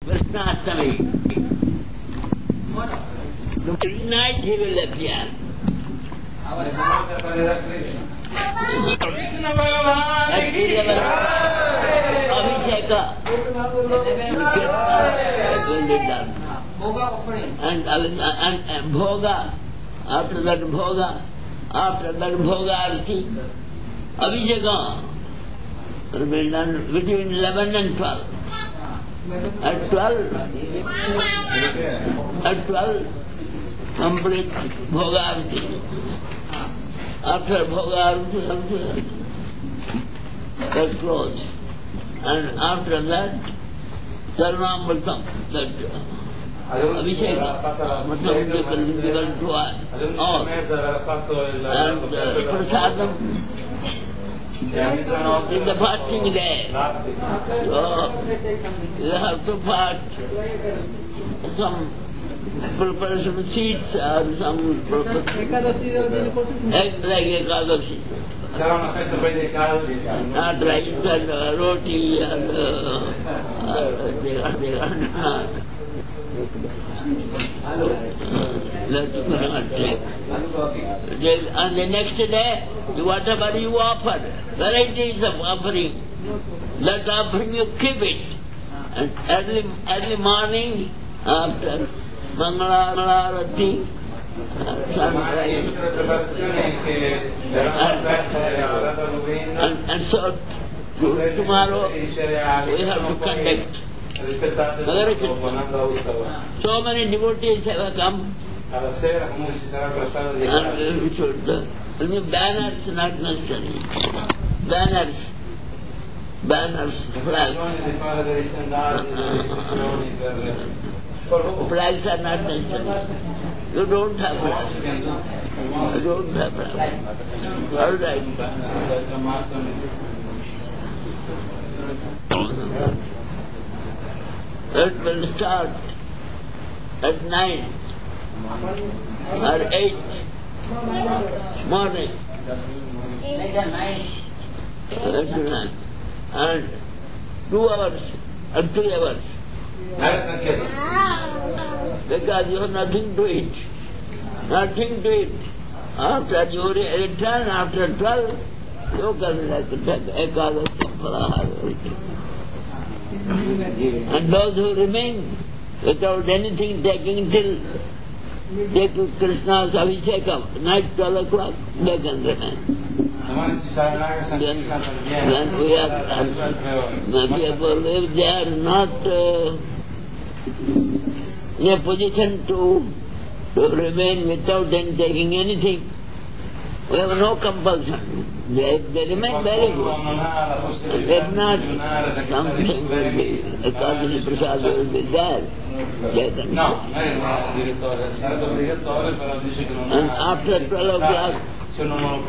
Krishnastami. Night he will appear. Krishna Bhagavan ki Abhisheka will be done. And Bhoga, after that Bhoga Arati, Abhisheka will be done between 11 and 12. At 12, complete Bhoga Arati. After Bhoga Arati, that close. And after that, Sarvamritam, that Abhisheka, Matam will be given to all. And Prasadam in the fasting day. So, you have to fast some preparation of seeds or some egg like Ekadashi. Not rice and roti and let's not take. On the next day, whatever you offer, varieties of offering, that offering you keep it. And early morning, after Mangalarati, sunrise, and so tomorrow we have to conduct. So many devotees have come. And we should, banners not necessary. Banners, flags. Flags are not necessary. You don't have flags. You don't have flags. All right. It will start at 9 or 8 morning. And 2 hours or 3 hours. Because you have nothing to eat. Nothing to eat. After you return after 12, you can take Ekadashi Falahara. And those who remain without anything taking till take Krishna's Abhishekam, night 12 o'clock, they can remain. Then we are, people, if they are not in a position to remain without taking anything, we have no compulsion. They remain very good. If not, something will be, Ekadashi Prasad will be there. They can and after 12 o'clock, we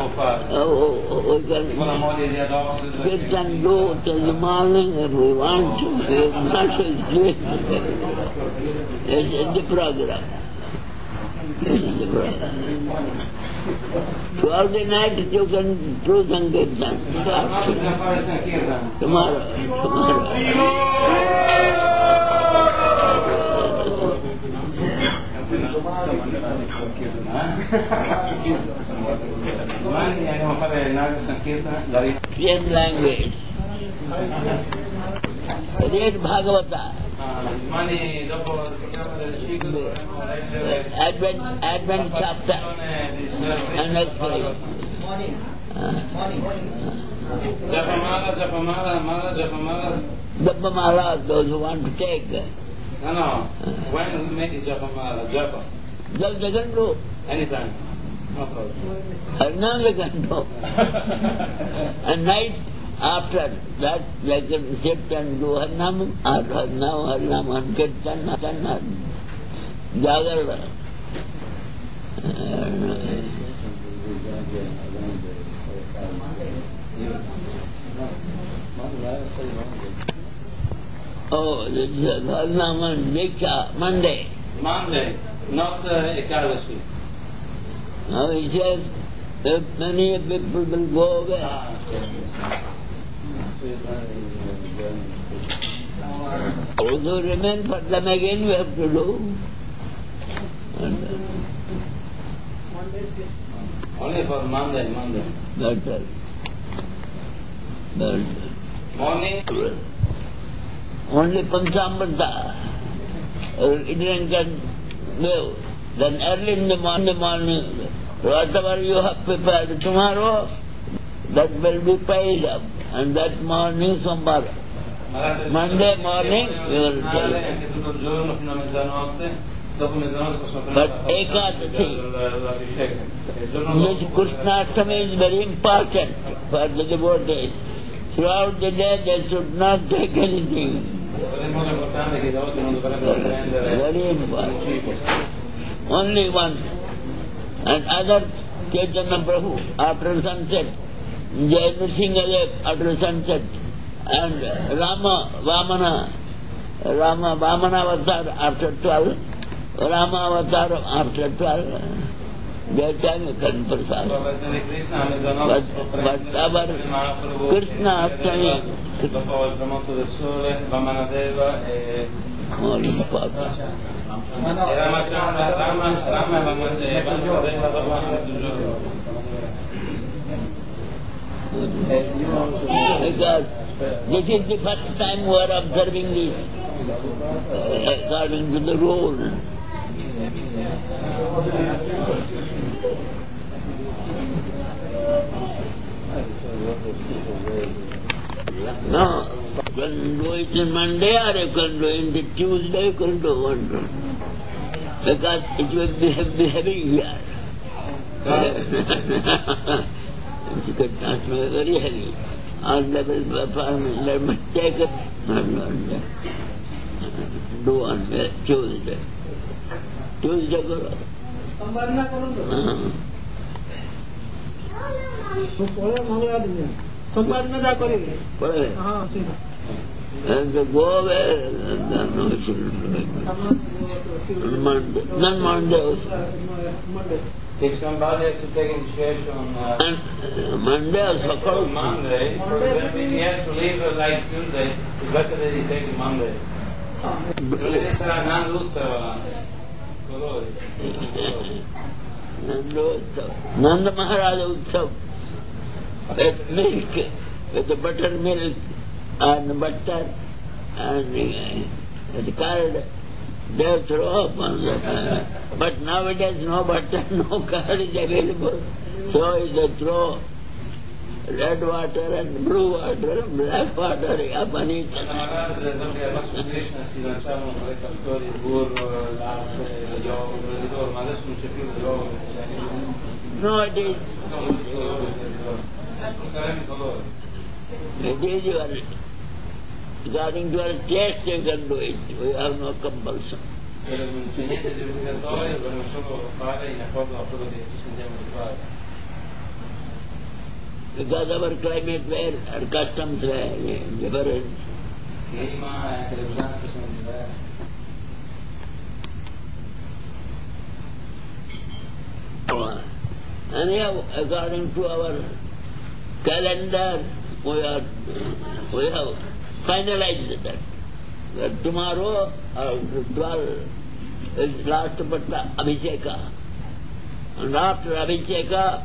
can sit and do till the morning if we want to. If not, we'll sleep. It's in the program. It's in the program. Throughout the night you can do Sankirtan. Tomorrow. Same language. Read Bhagavata. Advent chapter and next week. Japamala, those who want to take. No. When we make it Japamala, Japa? They can do. Anytime. No problem. Harnam they can do. And night after that they can sit and do Harnam, and Kirtan, Jagar. Oh, this is Harnam and Diksha, Monday. Monday, not Ekadashi. Now he says, if many people will go away. Also remain for them again we have to do. Only for Monday. That's all. Morning. Only Panchamrita. It can go. Then early in the morning, whatever you have prepared tomorrow, that will be paid up. And that morning, Sommar. Monday morning, you will take. But Ekadasi, this Krishnastami is very important for the devotees. Throughout the day they should not take anything. Very important. Only one. And other Chaitanya Prabhu after sunset, Jai Nrsimhadev after sunset, and Vamana Avatar after 12, Rama Avatar after 12, daytime you can prasad. But our Krishna Ashtami, all important. Because this is the first time we are observing this according to the rule. No, you can do it on Monday or you can do it on Tuesday, you can do one. Because it will be heavy here. You can transfer very heavy. All levels performance, let me take it. Do on Tuesday. Tuesday go. And to go away, no, it shouldn't be. Monday. Not Monday also. If somebody has to take initiation on Monday or Sakal? Monday, for example, if he has to leave like Tuesday, it's better that he takes Monday. Deve sarà Nanda colori. Nanda Maharaja Utsav. With milk, with the buttermilk and butter and the curd, they throw up on the but nowadays no butter, no curd is available. So they throw red water and blue water and black water up on each other. Krishna si lanciavano con le pastori, il burro, il latte, lo yogurt, ma adesso non c'è più lo yogurt. No, it is. Sarebbe colore. It is your, according to your taste you can do it. We have no compulsion. Non c'è niente di obbligatorio, dobbiamo solo fare in accordo con quello che ci sentiamo di fare. Because our climate where our customs were different. Clima e anche le usanze sono diverse. Anyhow, according to our calendar, we have finalized that tomorrow, 12, is last Patta Abhisheka. And after Abhisheka,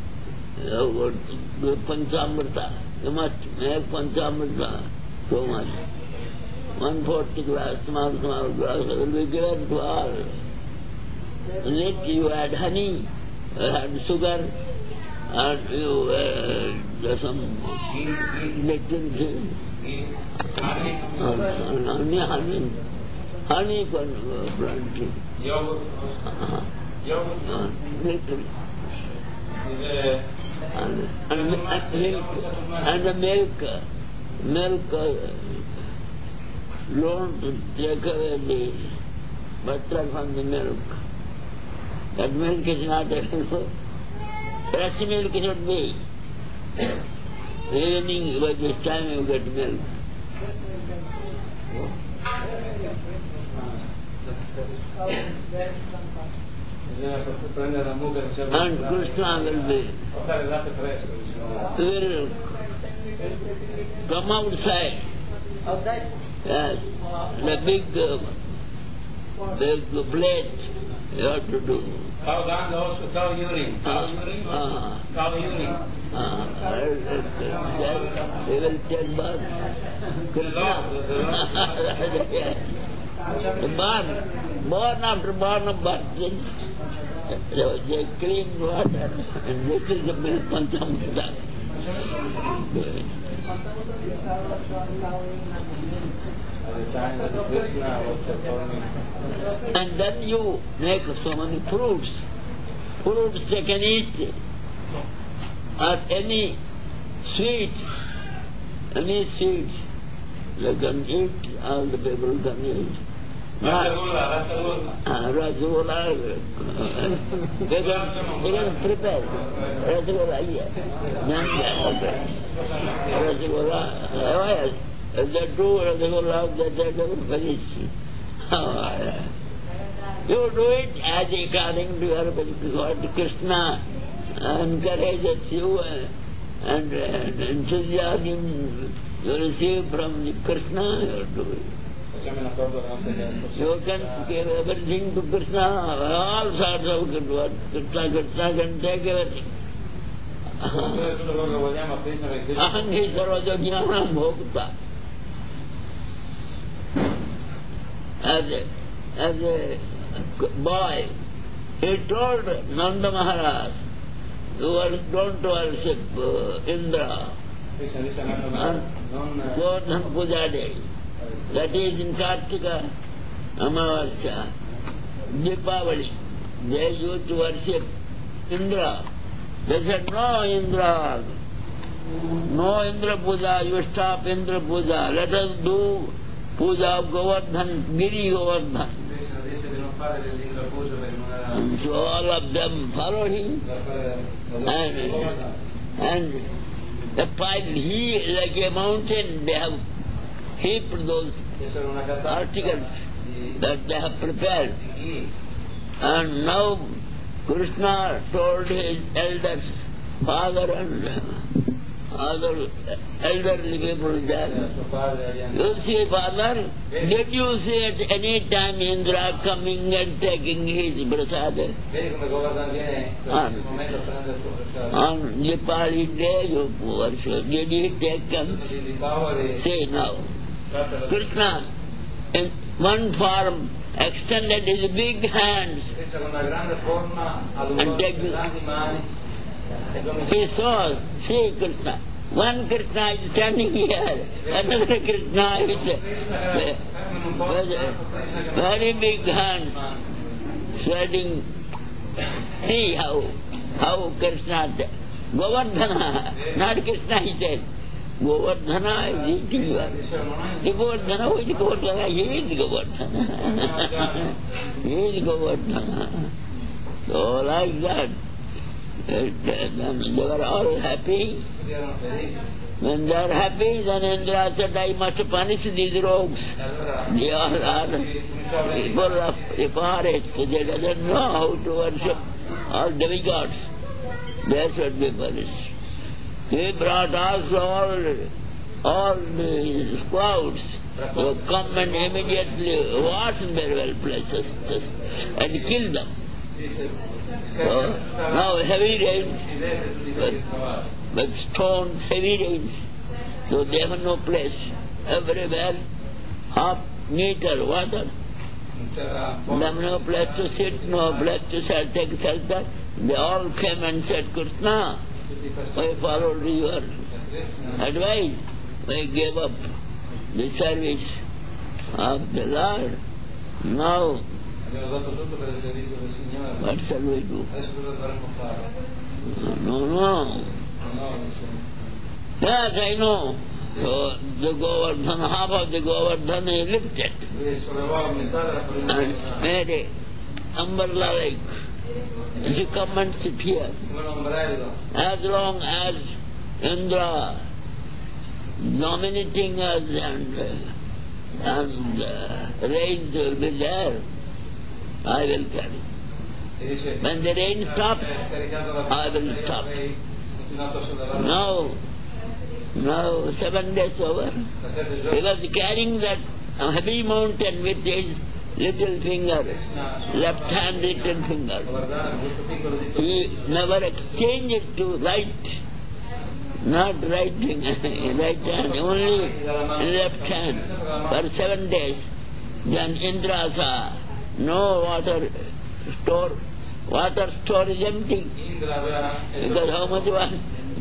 Panchamrita. You must make Panchamrita so much. 140 glass, small glass, will be given to all. In it you add honey, you add sugar, and you add some little thing. Honey can plant. Yogurt? Little. And the milk don't take away the butter from the milk. That milk is not available. Fresh milk should be. Evening by this time you get milk. And Krishna will come outside. Yes, the big plate you have to do. Cow dung also, cow urine. Cow urine? Cow urine. We will take bath. The born after born of birth, they clean water, and this is the milk Panchamrita. And then you make so many fruits. Fruits they can eat, or any sweets, they can eat, all the people can eat. Rasgulla, they can prepare. Rasgulla, Rasgulla, if they do Rasgulla, they never finish. You do it as according to your God. Krishna encourages you and enthusiasm you receive from Krishna, you do it. You can give everything to Krishna, all sorts of good work. Krishna can take everything. Aham hi sarvaja jnanam bhokta. As a boy, he told Nanda Maharaj, don't worship Indra, Govardhan Puja Day. That is in Kartika Amavasya, Deepavali. They used to worship Indra. They said, no Indra Puja, you stop Indra Puja. Let us do Puja of Govardhan, Giri Govardhan. And so all of them followed him. And the pile, like a mountain, they have heaped those articles that they have prepared. And now Krishna told his elders, father and other elderly people there, you see, father, did you see at any time Indra coming and taking his prasad? On Dipali day you worship, did he take them? Say now. Krishna, in one form, extended his big hands and take he saw, see Krishna. One Krishna is standing here, another Krishna is with very big hands, sweating. See how Krishna, Govardhana, not Krishna, he said. Govardhana is eating you. Govardhana, who is Govardhana? He is Govardhana. He is Govardhana. So like that. Then they were all happy. When they are happy, then Indra said, I must punish these rogues. They all are people of the forest. They don't know how to worship all demigods. They should be punished. He brought also all the squads to come and immediately wash their well places and kill them. So now heavy rains, with stones, heavy rains. So they have no place. Everywhere, half meter water. They have no place to sit, no place to take shelter. They all came and said, Krishna, we followed your advice. We gave up the service of the Lord. Now, what shall we do? No. Yes, I know. So the Govardhan, half of the Govardhan he lifted and made a umbrella like. If you come and sit here, as long as Indra dominating us and rains will be there, I will carry. When the rain stops, I will stop. Now 7 days over, he was carrying that a heavy mountain with his little finger, left hand little finger. He never exchanged it to right, not right finger, right hand, only left hand for 7 days. Then Indra saw no water store is empty. Because how much water?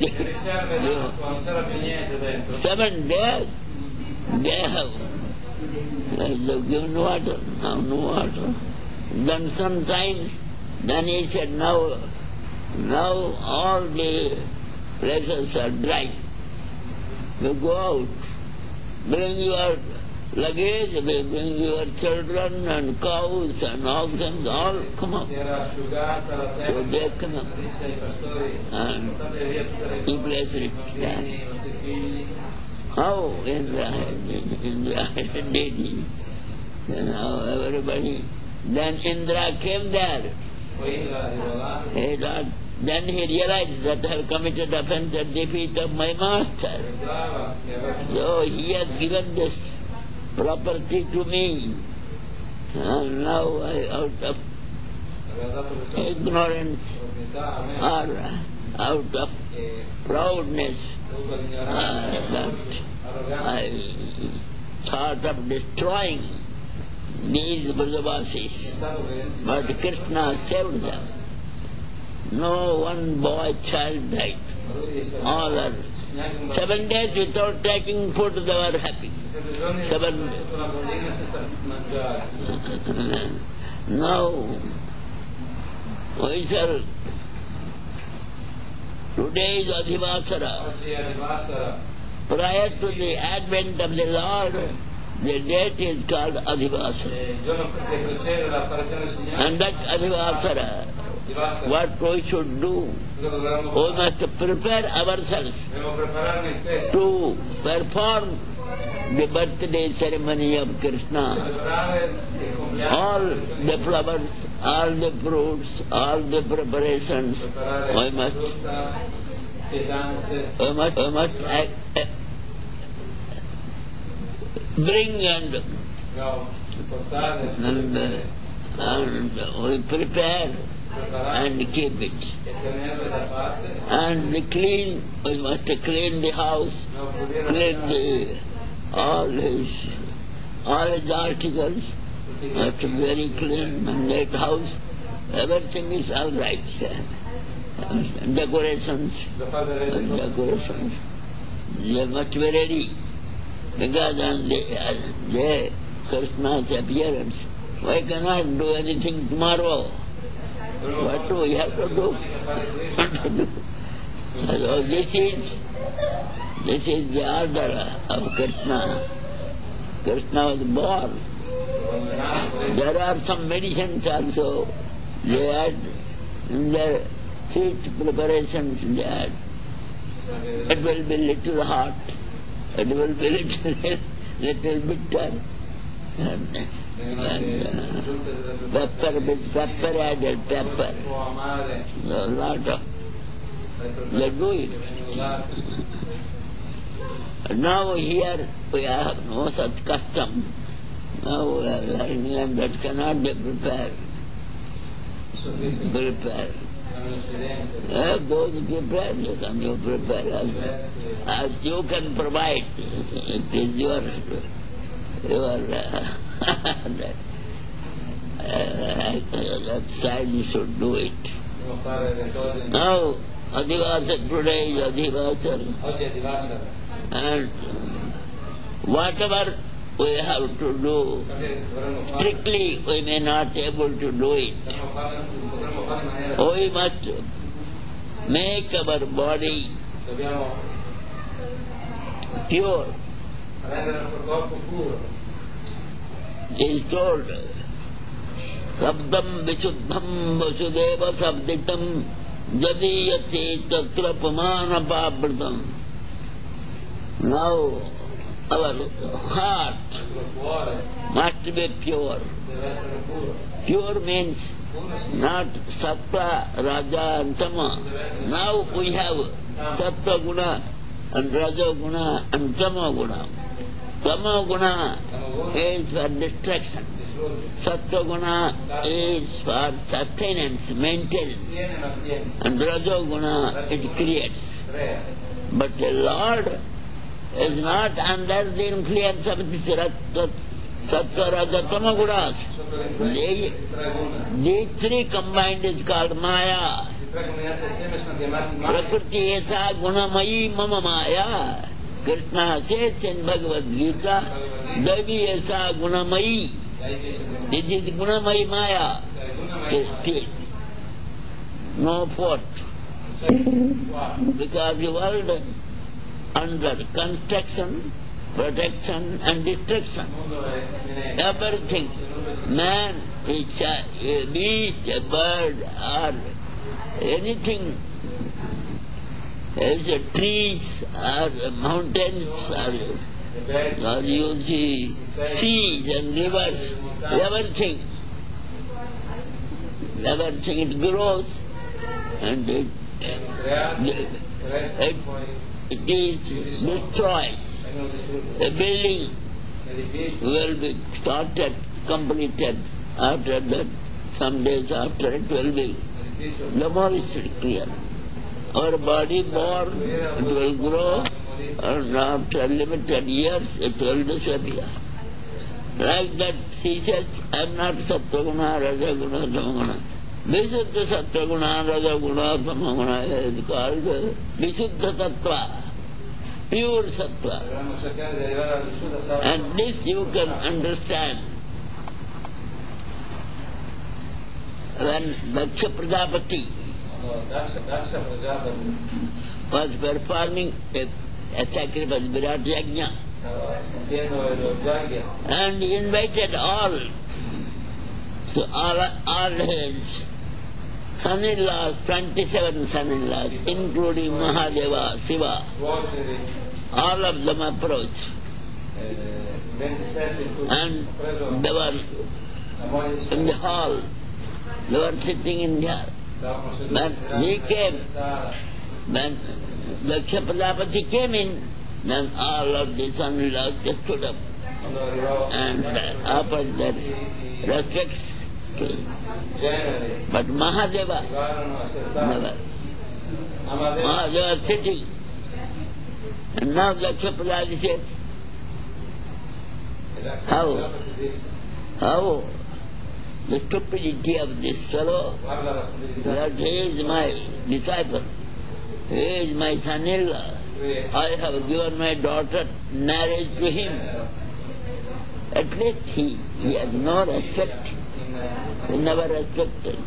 7 days they have given water, now no water. Then sometimes, then he said, now all the places are dry. You go out, bring your luggage, bring your children and cows and oxen, all come up. So they come up. And he placed it down. How Indra did he? Now everybody. Then Indra came there. He thought, then he realized that I have committed offense at the feet of my master. So he has given this property to me. And now I, out of ignorance or out of proudness, that I thought of destroying these Brajavasis. But Krishna saved them. No one boy, child died. All are 7 days without taking food, they were happy. 7 days. Now, we shall. Today is Adhivasara. Prior to the advent of the Lord, the date is called Adhivasara. And that Adhivasara, what we should do, we must prepare ourselves to perform the birthday ceremony of Krishna. All the flowers, all the fruits, all the preparations, we must bring and we prepare and keep it. And clean, we must clean the house, clean all his articles, must be very clean and neat house. Everything is all right. Decorations, they must be ready. Because on the Krishna's appearance, we cannot do anything tomorrow. What do we have to do? So this is the order of Krishna. Krishna was born. There are some medicines also. They had in their sweet preparations. They had. It will be little hot. It will be little bitter. And pepper with pepper added pepper. A lot of. They do it. Now here we have no such custom. Now we are learning that cannot be prepared. Both prepared, you prepare as you can provide. It is your that side you should do it. Now Adhivasara, today is Adhivasara. And whatever we have to do, strictly we may not able to do it. We must make our body pure. It is told, Sabdam Vishuddham Vasudeva Sabditam Jadiyati Tatra Pamana Pabratam. Now our heart must be pure. Pure means not Sattva, Raja and Tama. Now we have Sattva Guna and Raja Guna and Tama Guna. Tamo guna is for destruction. Sattva guna is for sustenance, maintenance. And Rajo guna, it creates. But the Lord is not under the influence of this Sattva, Raja, Tama gunas. These three combined is called Maya. Prakriti esa gunamayi mama Maya. Krishna says in Bhagavad Gita, Devi esa gunamayi. This is gunamayi Maya. No fault. Because the world under construction, protection and destruction. Everything. Man, a beast, a bird, or anything, as trees or mountains, or you see seas and rivers, everything it grows and it is destroyed. A building will be started, completed. After that, some days after, it will be demolished, clear. Our body born, it will grow, and after limited years, it will disappear. Like that, he says, I am not Sattva-guna, Raja-guna, Tama-guna. Visuddha Sattva-guna, Raja-guna, Tama-guna is called Visuddha Tattva. Pure Sattva. And this you can understand. When Daksha Prajapati was performing a sacrifice, Virat Yajna, and he invited all, so all his son-in-laws, 27 son-in-laws, including Mahadeva, Shiva, all of them approached. And they were in the hall, they were sitting in there. But he came, when Daksha Prajapati came in, then all of the son-in-laws just stood up and offered their respects to him. But Mahadeva never. Mahadeva sitting. And now Daksha Prajapati said, how the stupidity of this fellow, that he is my disciple, he is my son-in-law. I have given my daughter marriage to him. At least he has no respect. He never respected.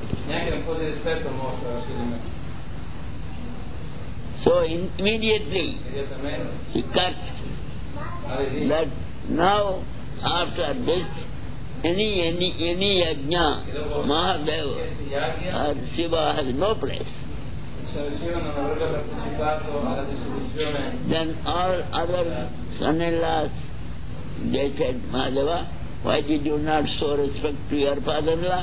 So immediately he cursed that now after this any yajna, Mahadeva or Shiva has no place. Then all other son-in-laws, they said, Mahadeva, why did you not show respect to your father-in-law?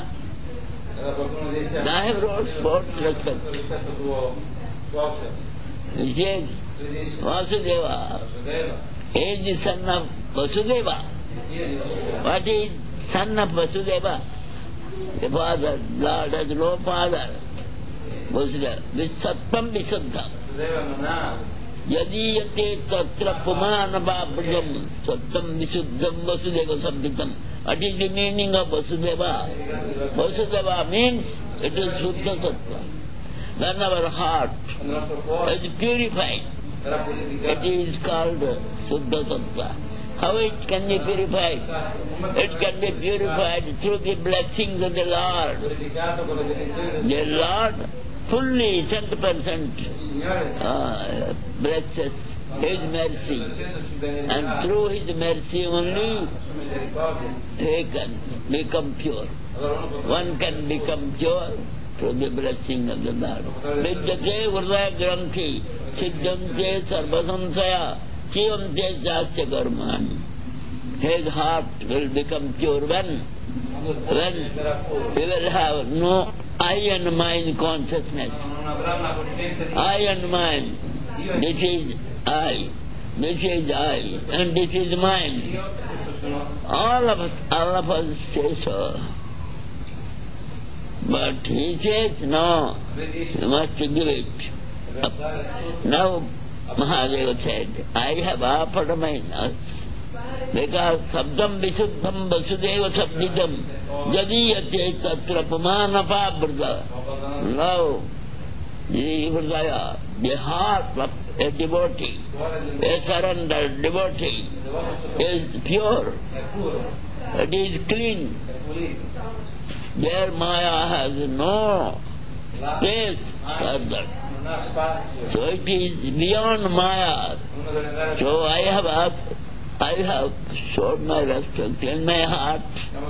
I have showed respect. He says, Vasudeva, he is the son of Vasudeva. What is son of Vasudeva? The father, Lord has no father. Vasudeva, Vissattam Visuddham. Yadiyate tatra pumanabhaprajam Sattam Visuddham Vasudeva Samhitam. What is the meaning of Vasudeva? Vasudeva means it is Suddha Sattva. When our heart is purified, it is called Suddha Sattva. How it can be purified? It can be purified through the blessings of the Lord. The Lord fully 100% blesses His mercy, and through His mercy only he can become pure. One can become pure through the blessing of the Lord. Vidyate Hridaya Granthi Siddhante Sarvasamsaya Chivante Jasya Karmani. His heart will become pure when he will have no I and mine consciousness. I and mine, this is I. this is I, and this is mine. All of us say so. But he says, no, you must give it up. Now Mahadeva said, I have offered my nose, because sabdam visuddham vasudeva sabdidam jadiyate tatra pumanapabhrata. Now, the Hridaya, the heart of a devotee, a surrendered devotee, is pure, it is clean. Their Maya has no space for that. So it is beyond Maya. So I have showed my respect in my heart.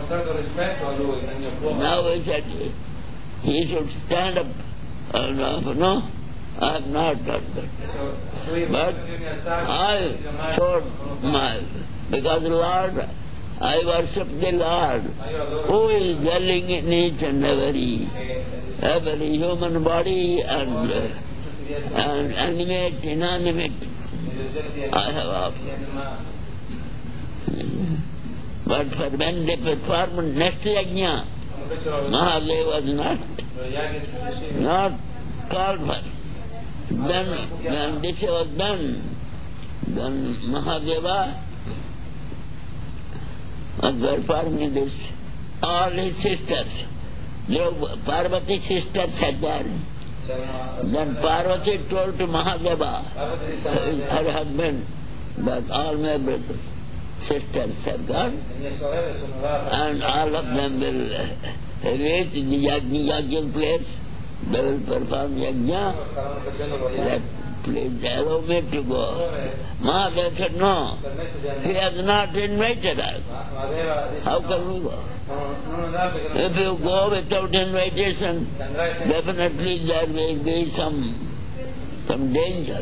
Now he said he should stand up. No, I have not done that. But I showed because Lord, I worship the Lord, who is dwelling in each and every human body and animate, inanimate. I have offered. But for when they performed next yajna, Mahadeva was not called for. Then when this was done, then Mahadeva was performing this. All his sisters, Parvati's sisters had done. Then Parvati told to Mahadeva, her husband, that all my brothers, sisters have gone, and all of them will reach the yajna place. They will perform yajna. Please allow me to go. Mahadeva said, no, he has not invited us. How can we go? If you go without invitation, definitely there will be some danger.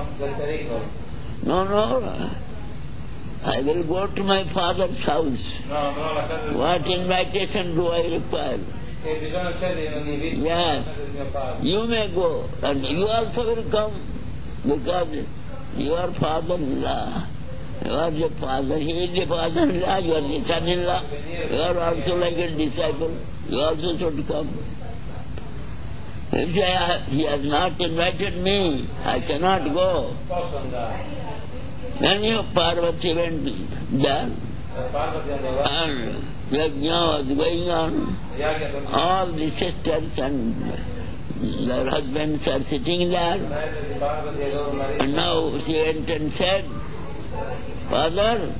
No, I will go to my father's house. What invitation do I require? Yes, you may go, and you also will come, because your father-in-law, you are the father, he is the father-in-law, you are the son-in-law, you are also like a disciple, you also should come. If he has not invited me, I cannot go. Then Parvati went there, and yajna was going on. All the sisters and their husbands are sitting there. And now she went and said, Father,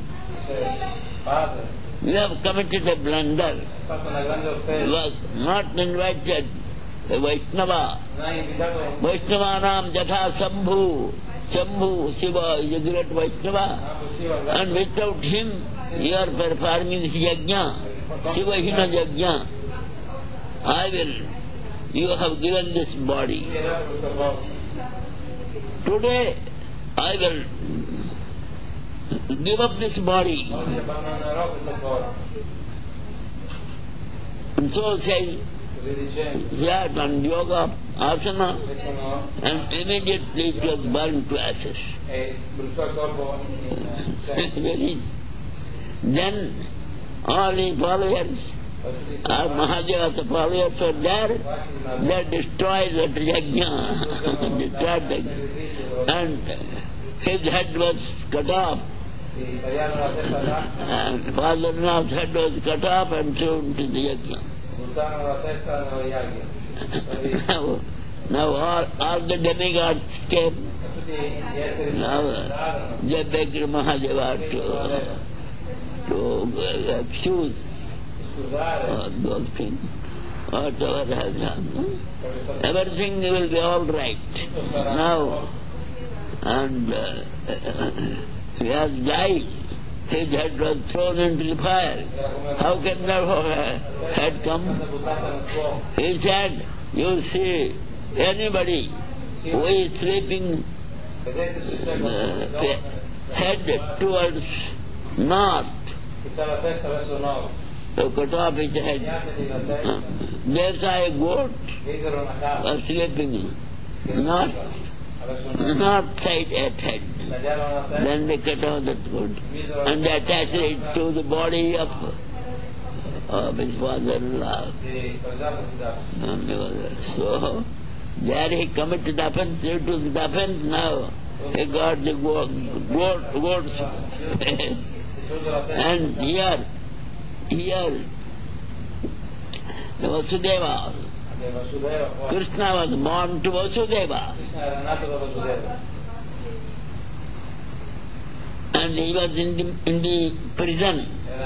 you have committed a blunder. You have not invited a Vaishnava. Vaishnavanam jatha Shambhu. Shambhu, Shiva is a great Vaishnava. And without him, you are performing this yajna, Shivahina yajna. You have given this body. Today, I will give up this body. And so say, he had done yoga, asana, and immediately it was burned to ashes. Then all his followers, Mahadeva's followers were there, they destroyed that yajna, destroyed the yajna. And his head was cut off. And father-in-law's head was cut off and thrown to the yajna. Now all the demigods came. Now they begged Mahadeva to excuse those things, whatever has done. Everything will be all right now. And he has died. His head was thrown into the fire. How can that head come? He said, you see, anybody who is sleeping head towards north, to cut off his head. There's a goat sleeping north, North side at head. Then they cut off the throat and they attached it to the body of his father-in-law. So there he committed offense, due to the offense now he got the goats. And here, the Vasudeva, Krishna was born to Vasudeva. And he was in the prison.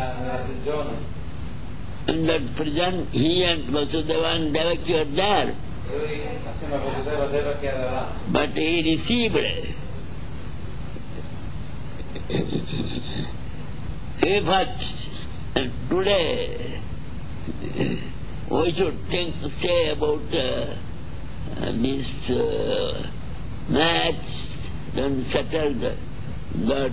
In that prison, he and Vasudeva and Devaki were there. But he received. If today we should say about this match, then settled that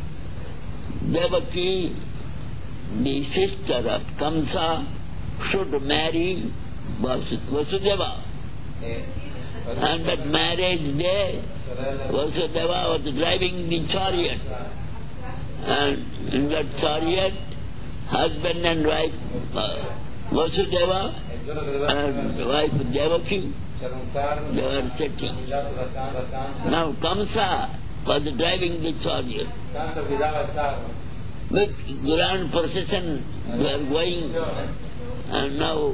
Devaki, the sister of Kamsa, should marry Vasudeva. And that marriage day, Vasudeva was driving the chariot. And in that chariot, husband and wife Vasudeva and wife Devaki, they were sitting. Now Kamsa was driving the chariot. With grand procession they are going, and now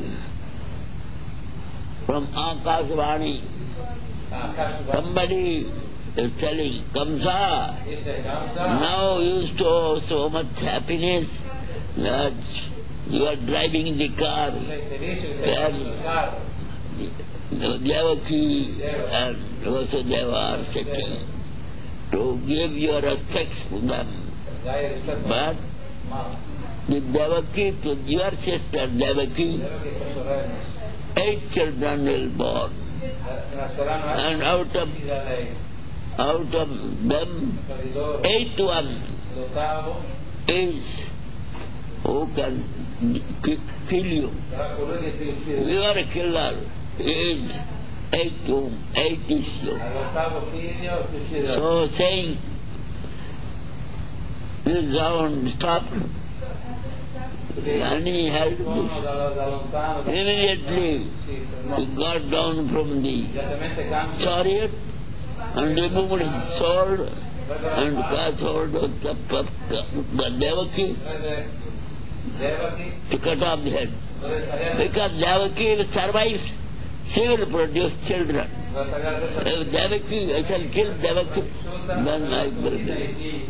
from Akashvani somebody is telling, Kamsa, now you show so much happiness that you are driving the car, and Devaki and Vasudeva are sitting to give your respects to them. But the Devaki, to your sister Devaki, 8 children will born. And out of them, 8th one is who can kill you. You are a killer. Is 8 issue. So saying, this sound stopped, and he held this. Immediately he got down from the chariot and removed his sword and cast hold of the Devaki to cut off the head. Because Devaki survives, she will produce children. If Devaki, I shall kill Devaki, then I will be.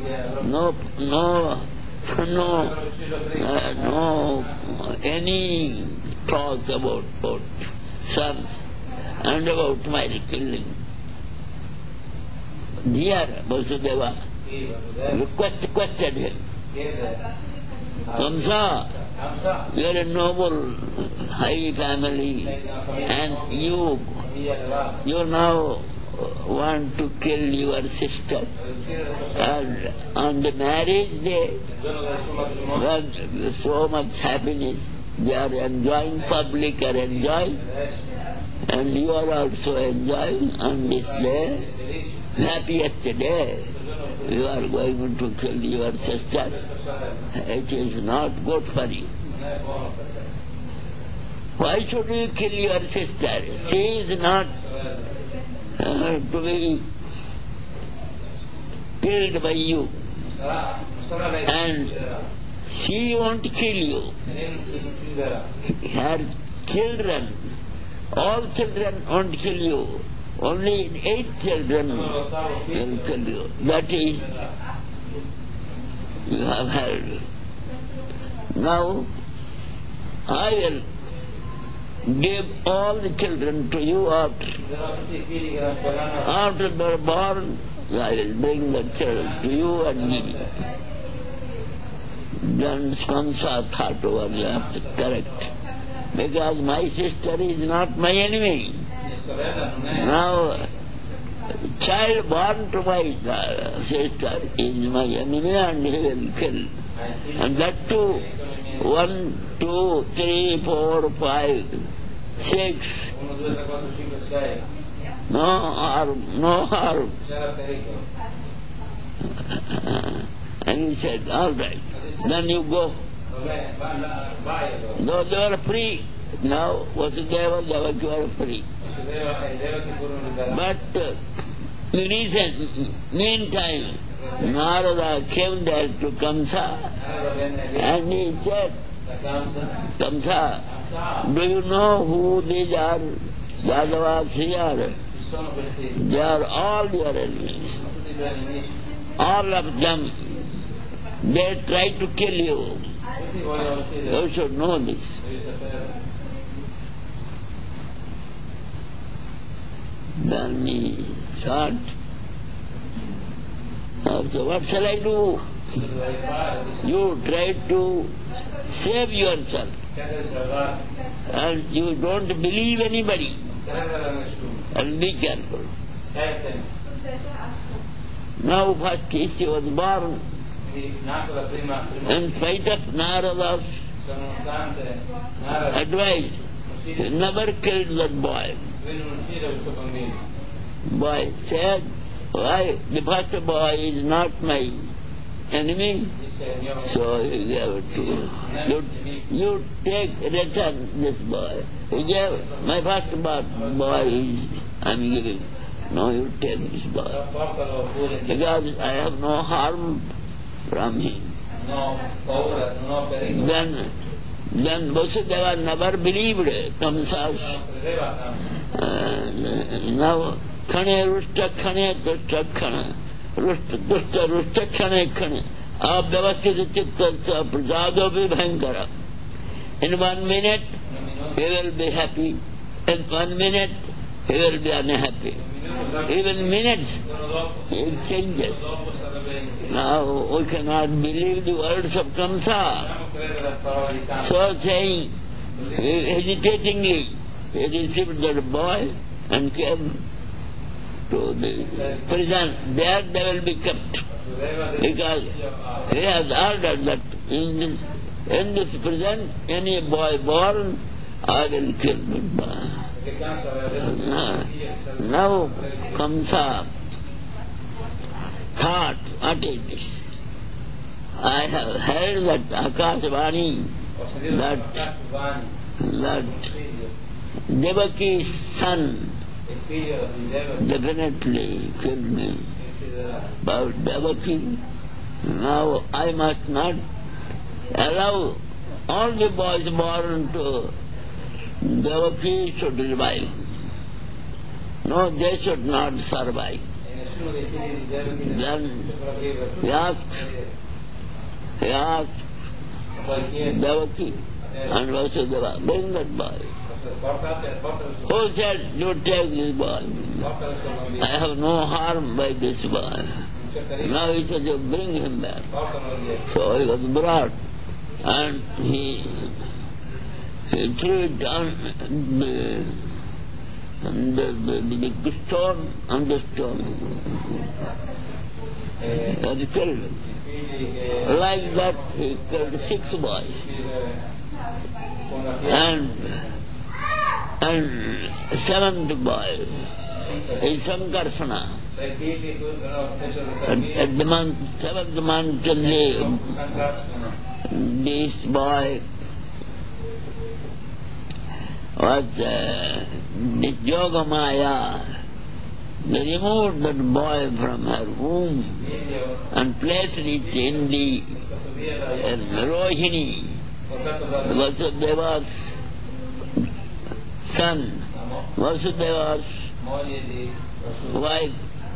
No any talk about sons and about my killing. Dear Vasudeva requested him, Kamsa, you are a noble, high family, and you now want to kill your sister. And on the marriage day, with so much happiness, they are enjoying, public are enjoying, and you are also enjoying on this day, happiest day. You are going to kill your sister. It is not good for you. Why should you kill your sister? She is not to be killed by you. And she won't kill you. Her children, all children won't kill you. Only 8 children will kill you. That is, you have heard. Now, I will give all the children to you after. After they are born, I will bring the children to you and give you. Then Kamsa thought over that, correct. Because my sister is not my enemy. Now, child born to my sister is my enemy and he will kill. And that too, 1, 2, 3, 4, 5, 6. No harm, no harm. And he said, all right, then you go. No, they were free. Now, Vasudeva, Devaki were free. But meantime, Narada came there to Kamsa and he said, Kamsa, do you know who these are? Yadavas here. They are all your enemies. All of them. They try to kill you. You should know this. Then he thought, okay, what shall I do? You try to save yourself and you don't believe anybody. And be careful. Now first he was born in spite of Narada's advice. He never killed that boy. Boy said, why? The first boy is not my enemy. So he gave it to him. You take, return this boy. He gave, my first boy is, I am giving. No, you take this boy. Because I have no harm from him. Then Vasudeva never believed Kamsa's. Now, Khane Rushta Khane Dushta Khane Rushta Dushta Rushta Khane Khane Abhyavasthita Chitta Prasado Vibhankara. In 1 minute he will be happy, in 1 minute he will be unhappy. Even minutes it changes. Now we cannot believe the words of Kamsa. So saying, hesitatingly, he received the boy and came to the prison. There they will be kept. Because he has ordered that in this prison, any boy born, I will kill that boy. Now Kamsa thought, what is this? I have heard that Akashvani, that Devaki's son definitely killed me. But Devaki, now I must not allow all the boys born to Devaki should revive. No, they should not survive. Then he asked Devaki and Vasudeva, bring that boy. Who said, you take this boy? I have no harm by this boy. Now he said, you bring him back. So he was brought and he threw it down the stone on the stone. He killed him. Like that he killed 6 boys. And 7th boy is Sankarsana. At the 7th month this boy was this Yogamaya. They removed that boy from her womb and placed it in the Rohini, Vasudeva's son, Vasudeva's wife,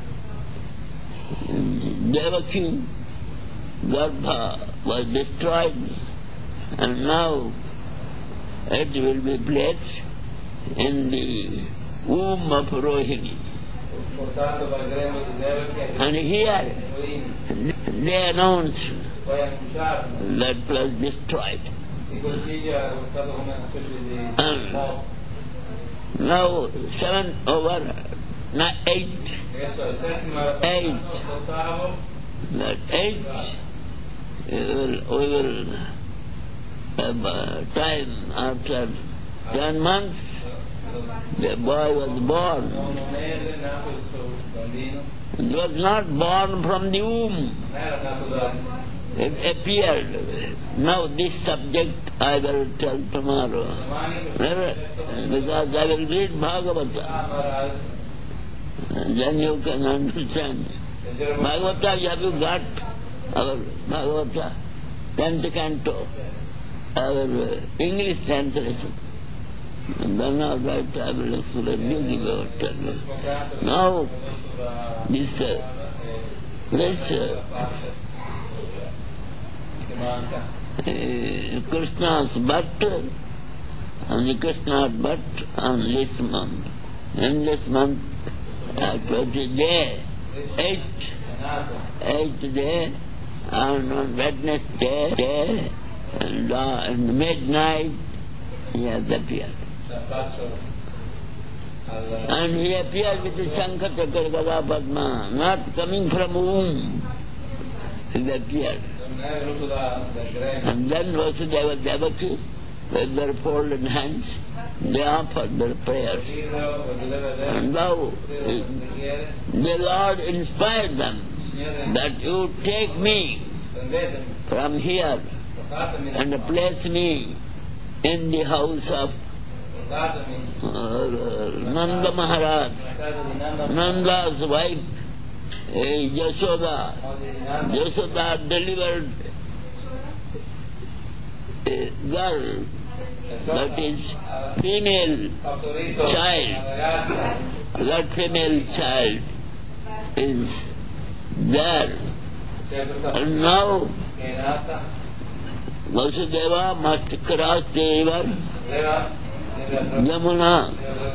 Devaki. Garbha was destroyed and now it will be placed in the womb of Rohini. And here they announced that was destroyed. And now 7 over 8. That 8 we will have time after 10 months The boy was born. un neve nato questo bambino, He was not born from the womb. non era nato da It appeared. Now this subject I will tell tomorrow. domani, Never, because I will read Bhagavata. Maharaj, Then you can understand. leggero Bhagavata, have you got our Bhagavata? 10th canto, our English translation. And then all right, I will explain you give our turn. Now, this Krishna's birth, and Krishna's birth on this month. In this month, 20th day, 8th day, and on Wednesday, and in midnight, he has appeared. And he appeared with the Shankha Chakra Gada Padma, not coming from womb. He appeared. And then Vasudeva Devaki, with their folded hands, they offered their prayers. And now the Lord inspired them that you take me from here and place me in the house of Nanda Maharaj, Nanda's wife, Yashoda. Yashoda delivered a girl, that is female child. That female child is there. And now Vasudeva must cross the river Yamuna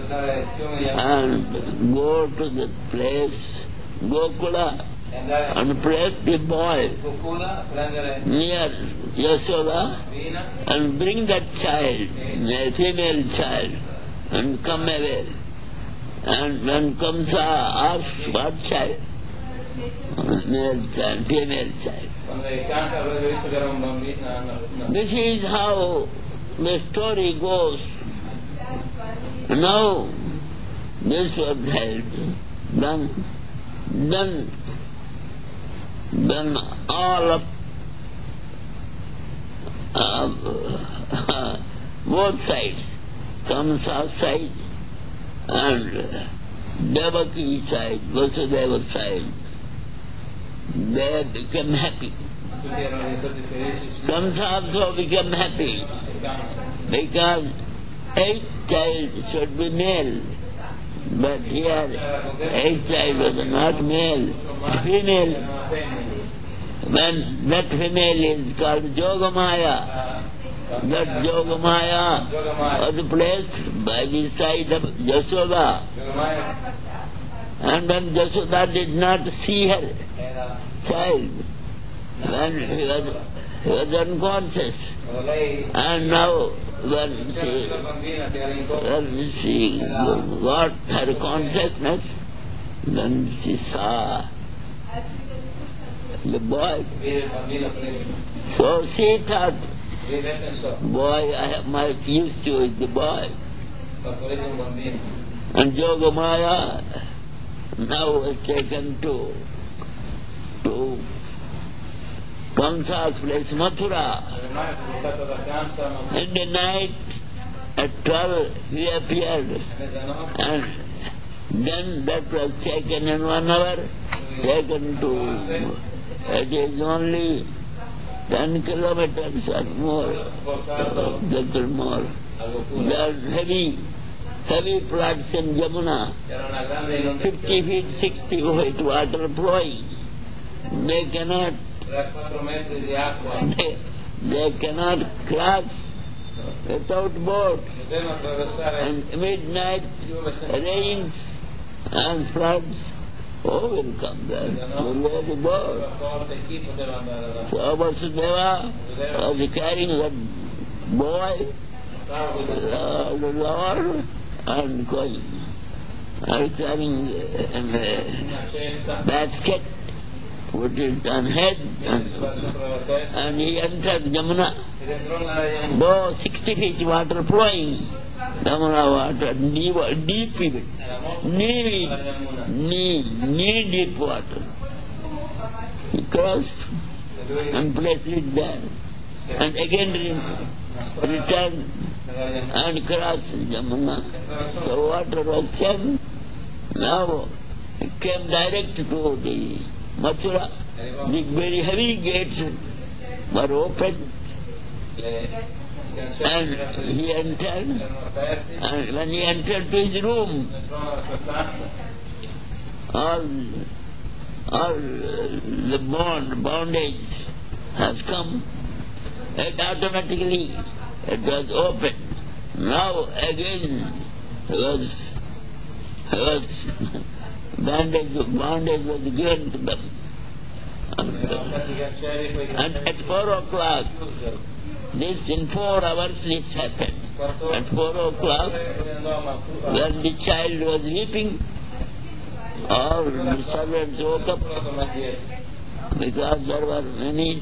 and go to the place Gokula and place the boy near Yashoda and bring that child, a female child, and come away. And when Kamsa asks, what child? Male child, female child. This is how the story goes. Now, this was held. Then all of both sides, Kamsa side and Devaki side, Vasudeva side, they became happy. Kamsa also became happy because 8th child should be male, but here 8th child was not male, female. When that female is called Jogamaya, that Jogamaya was placed by the side of Yashoda. And when Yashoda did not see her child, when he was unconscious, and now when she got her consciousness, then she saw the boy. So she thought, boy, I have my used to is the boy. And Jogamaya now was taken to Kamsa's place, Mathura. In the night, at 12, he appeared. And then that was taken in 1 hour, taken to, it is only 10 kilometers or more, little more. There are heavy floods in Jamuna, 50 feet, 60 feet water flowing. They cannot cross without boat. And midnight rains and floods, who will come there? Will let the boat. So Vasudeva was carrying that boy, the Lord, and going, and carrying a basket, put it on head, and he entered Jamuna. Though 60 feet water flowing, Yamuna water, deep even. Knee deep water. He crossed and placed it there. And again returned and crossed Yamuna. The water was changed. Now it came direct to the Mathura. The very heavy gates were opened. And he entered, and when he entered to his room, all the bondage has come, and automatically it was opened. Now again bondage was given to them. And at 4 o'clock, this in 4 hours this happened. At 4 o'clock, when the child was weeping, all the servants woke up because there were many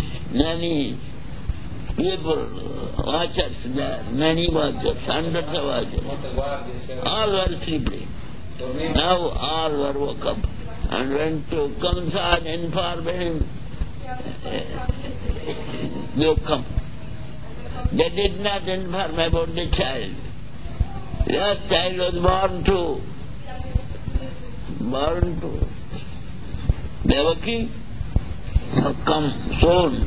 people, watchers there, many watchers, hundreds of watchers. All were sleeping. Now all were woke up and went to Kamsa and informed him, you come. They did not inform about the child. That child was born to Devaki. Come soon.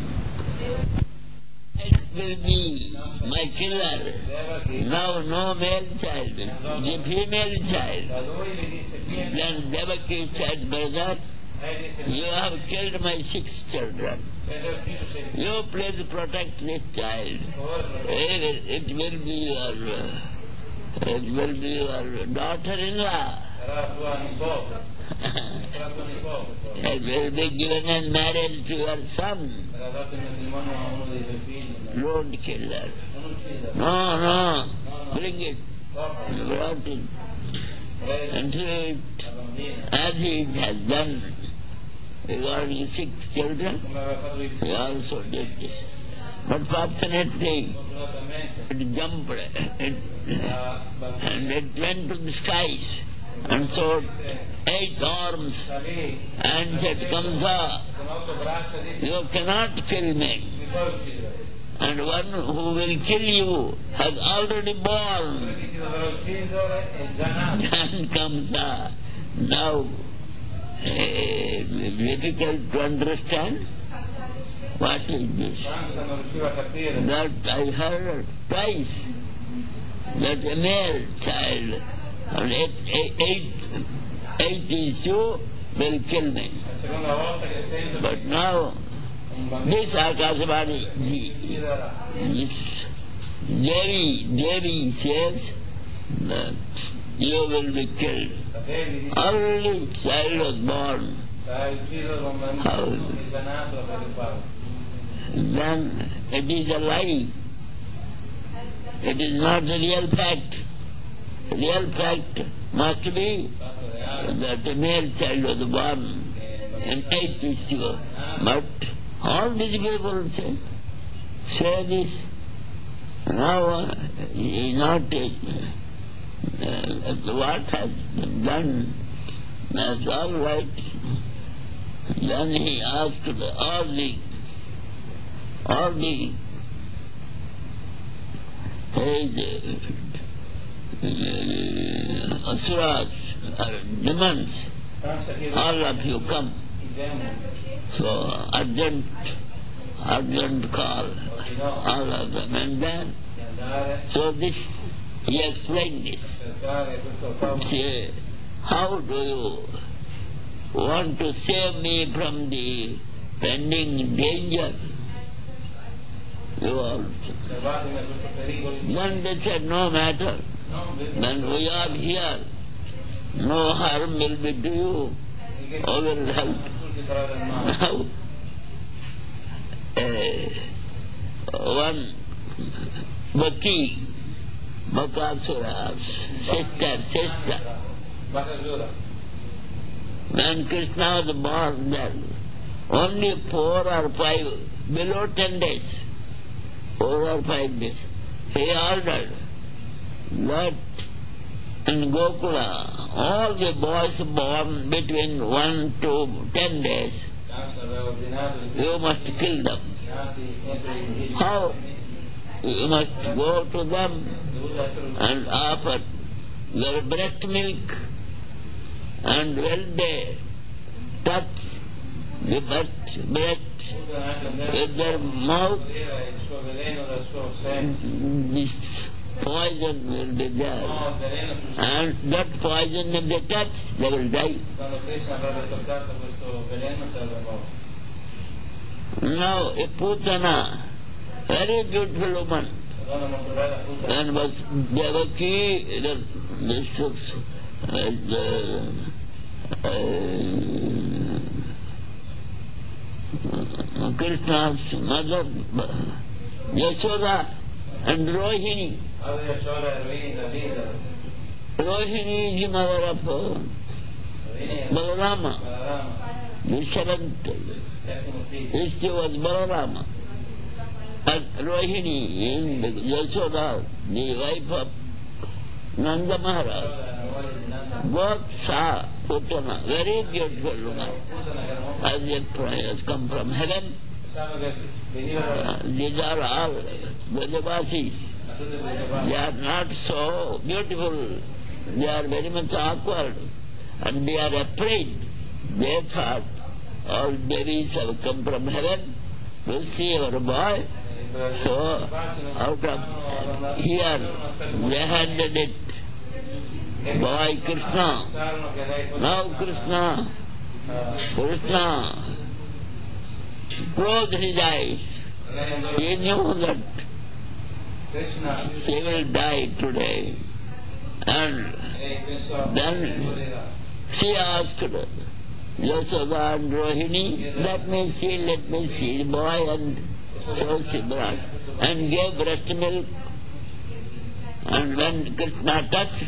It will be my killer. Now no male child, the female child. Then Devaki said, brother, you have killed my 6 children. You please protect this child. It will be your daughter-in-law. It will be given in marriage to your son. Don't kill her. No, bring it. Brought it. And so as he has done regarding 6 children, he also did this. But fortunately, it jumped and it went to the skies and showed 8 arms and said, Kamsa, you cannot kill me. And one who will kill you has already born. And Kamsa. Now, difficult to understand. What is this? That I heard twice that a male child on 8 issue will kill me. But now, this Akasavani, Devi says that you will be killed. Only child was born. How? Then it is a lie. It is not the real fact. The real fact must be that a male child was born in 8 issue. But all these people say this. Now he is not what has been done. That's all right. Then he asked all the asuras, demons, all of you come. So urgent call, all of them. And then, so this, he explained this. Say, how do you want to save me from the pending danger? You also. Then they said, no matter. Then we are here. No harm will be to you. I will help. Now, one Bakasura's sister. When Krishna was born then, only 4 or 5, below 10 days, 4 or 5 days, he ordered that in Gokula, all the boys born between 1 to 10 days, you must kill them. How? You must go to them and offer their breast milk, and when they touch the breast with their mouth, this poison will be there. And that poison, if they touch, they will die. Now, a Putana, very beautiful woman, and was Devaki, Krishna's mother, Yashoda, and Rohini. Rohini is the mother of Balarama. The seventh issue was Balarama. And Rohini is Yashoda, the wife of Nanda Maharaj. Both saw Putana, very beautiful woman. As yet has come from heaven. These are all Brajavasis. They are not so beautiful. They are very much awkward. And they are afraid. They thought all babies have come from heaven to see our boy. So out of here they handed it. Boy Krishna. Now Krishna closed his eyes. He knew that she will die today. And then she asked Yashoda and Rohini, let me see the boy, and so she brought and gave breast milk. And when Krishna touched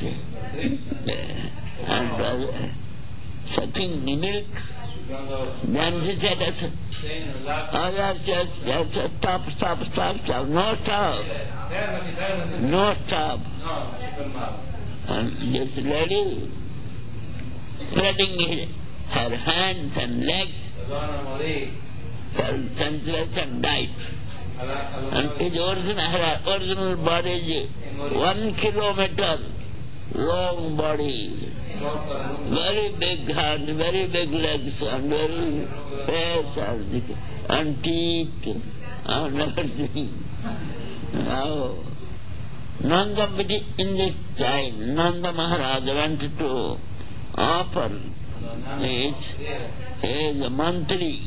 and was sucking the milk, then she said, oh yes, stop, no stop. And this lady, spreading her hands and legs, fell senseless and died. And her original body is 1 kilometer long body, very big hands, very big legs, and very face and teeth and everything. Now, in this time, Nanda Maharaj wanted to offer his monthly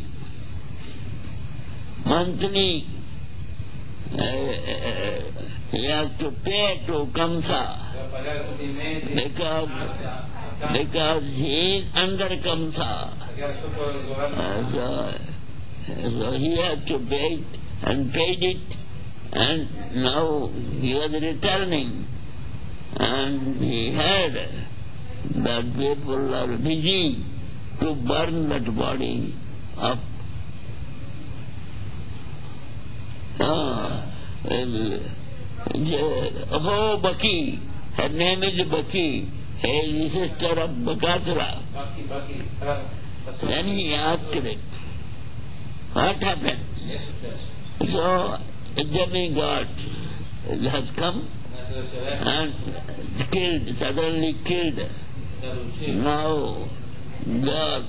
he has to pay to Kamsa because he is under Kamsa. So he has to pay it and paid it, and now he was returning, and he heard that people are busy to burn that body up. Baki, her name is Baki, he is the sister of Bakasura. Then he asked it, what happened? So a demigod has come and suddenly killed. Now God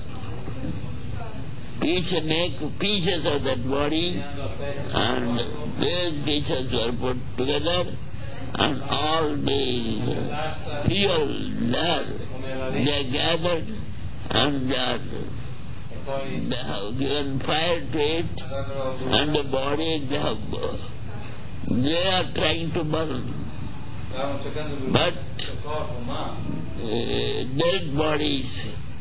make pieces of that body, and these pieces were put together, and all these fuel there, they gathered, and they have given fire to it, and the body they are trying to burn. But dead bodies,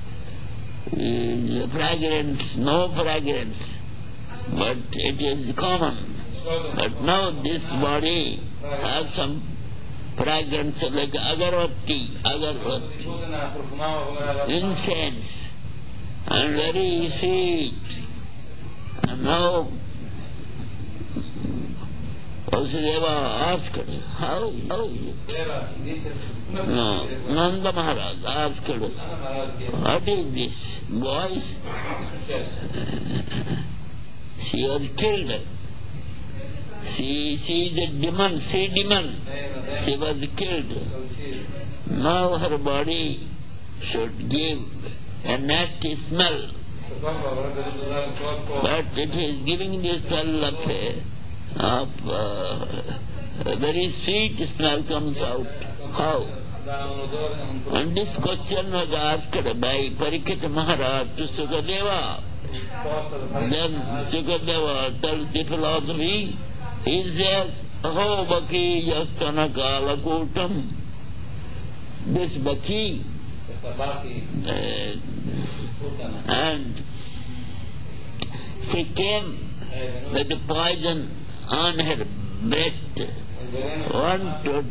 fragrance, no fragrance, but it is common. But now this body has some fragrance like agarwatti, incense, and very sweet. And now Vasudeva asked, how? No, Nanda Maharaj asked, what is this? Boys? She was killed. She the demon, she was killed. Now her body should give a nasty smell. But it is giving the smell of a very sweet smell comes out. How? And this question was asked by Parikshit Maharaj to Sukadeva. Then Sukadeva tells the philosophy. He says, Aho Baki Yastana Kalakutam. This Baki and she came with the poison on her breast, wanted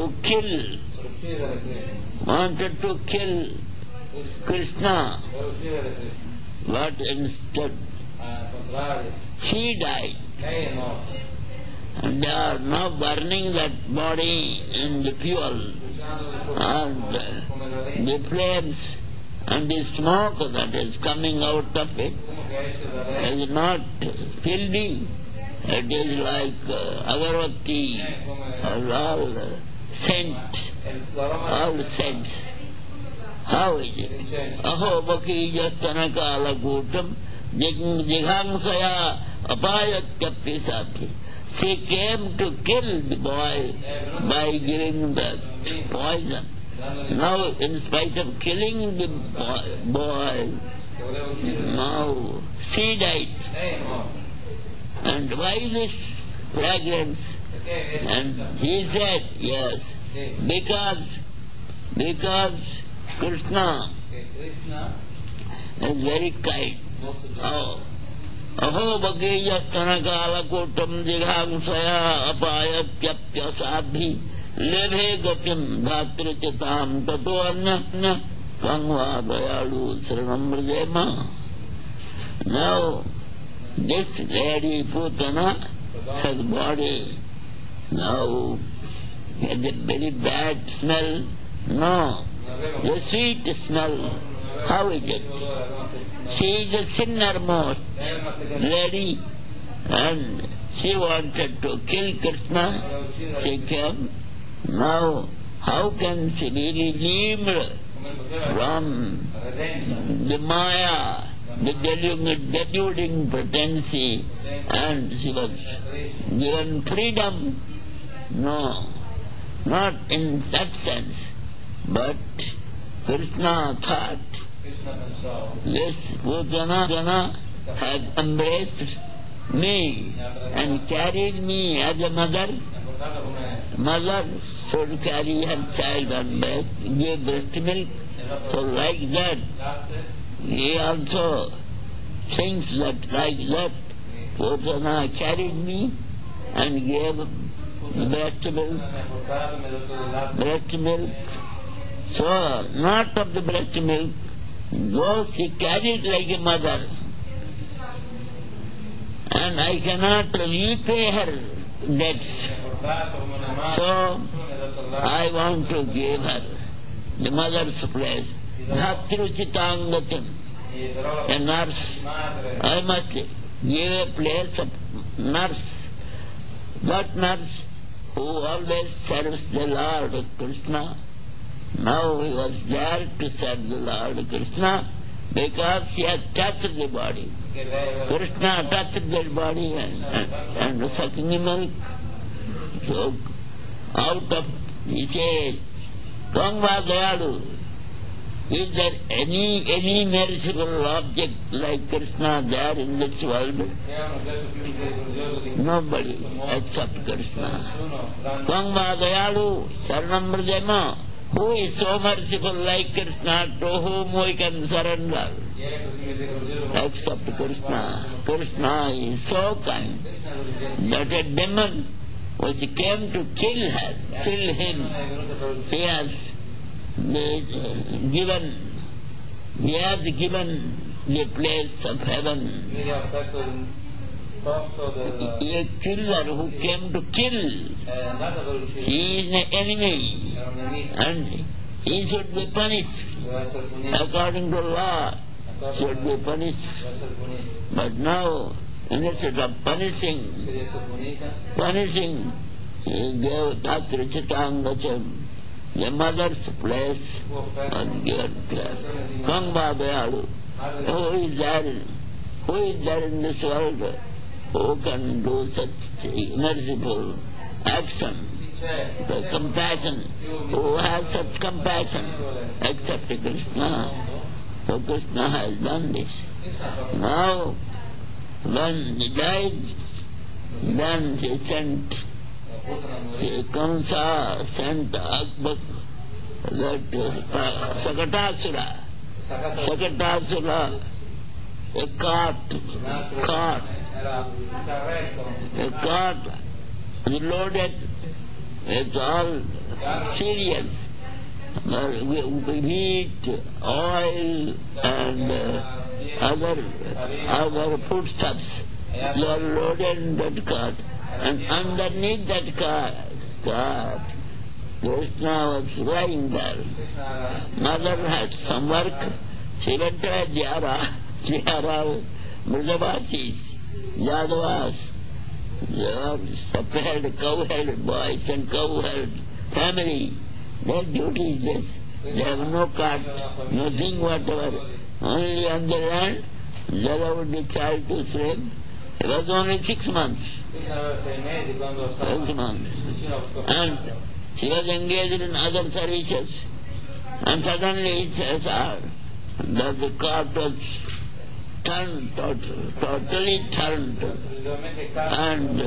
to kill Krishna, but instead she died. And they are now burning that body in the fuel, and the flames and the smoke that is coming out of it is not filthy. It is like agarbatti, all scents. How is it? Aho baki yastana kalakutam jighangsaya apayatyappi sati. She came to kill the boy by giving the poison. Now, in spite of killing the boy, now she died. And why this fragrance? And he said, yes, because Krishna is very kind. Oh. Aho Bhageya Stanakala Kotam Jighangsaya Apayatyapya Sadhi Lebhe Gatim Dhatrichitam Tato Annasna Kangva Dayalu Saranamrajema. Now, this lady Putana has body. Now, has a very bad smell. No, the sweet smell. How is it? She is the sinnermost lady, and she wanted to kill Krishna. She came. Now, how can she be relieved from the Maya, the deluding pretense, and she was given freedom? No, not in that sense, but Krishna thought, this Putana has embraced me and carried me as a mother. Mother should carry her child on back, give breast milk. So like that, he also thinks that like that, Putana carried me and gave breast milk. So, not of the breast milk, though she carried like a mother, and I cannot repay her debts. So, I want to give her the mother's place. Bhaktiruchitangatim, a nurse. I must give a place of nurse. That nurse who always serves the Lord Krishna. Now he was there to serve the Lord Krishna because he has touched the body. Krishna touched their body and sucking the milk. So out of, he says, Kangva Dayalu, is there any merciful object like Krishna there in this world? Nobody except Krishna. Kangva Dayalu, Saranamrajema. Who is so merciful like Krishna, to whom we can surrender? Except Krishna. Krishna is so kind that a demon which came to kill him, he has given the place of heaven. A killer who came to kill. He is an enemy and he should be punished according to law. Should be punished. But now, instead of punishing, he gave Tatricitangacham, the mother's place, and given place. Kangba Bealu. Who is there in this world who can do such merciful action, the compassion, who has such compassion except Krishna? So Krishna has done this. Now, when he died, then he sent, Kamsa sent Akbar, that Sakatasura, a cart loaded with all cereals, wheat, oil, and other foodstuffs. They are loaded in that cart, and underneath that cart, Krishna was lying there. Mother had some work. She went to a Jara, Mridavasis, Yadavas. They were separate cow-headed boys and cow-headed family. Their duty is this. They have no cart, nothing whatever. Only on the land, they allowed the child to sleep. It was only 6 months. 6 months. And she was engaged in other services. And suddenly it saw that the cart was turned, totally turned. And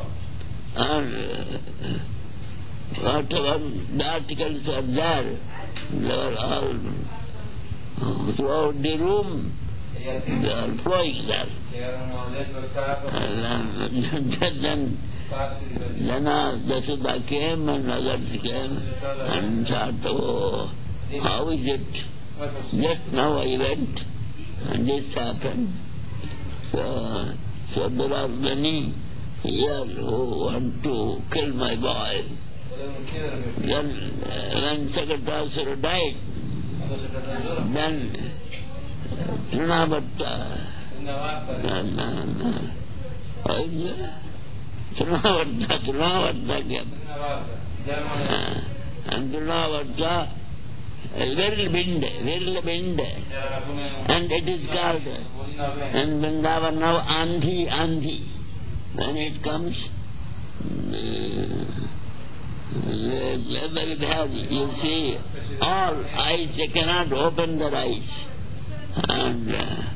whatever the articles were there, they were all throughout the room, they are flowing there. Then Dasudha came and others came and thought, oh, how is it? Just now I went and this happened. So there are many here who want to kill my boy. Then when Sakatasura died, then Trunavatta came. And Trunavatta is very big, and it is called in Vrindavan now Andhi. When it comes, very bad. You see, all eyes, they cannot open their eyes. And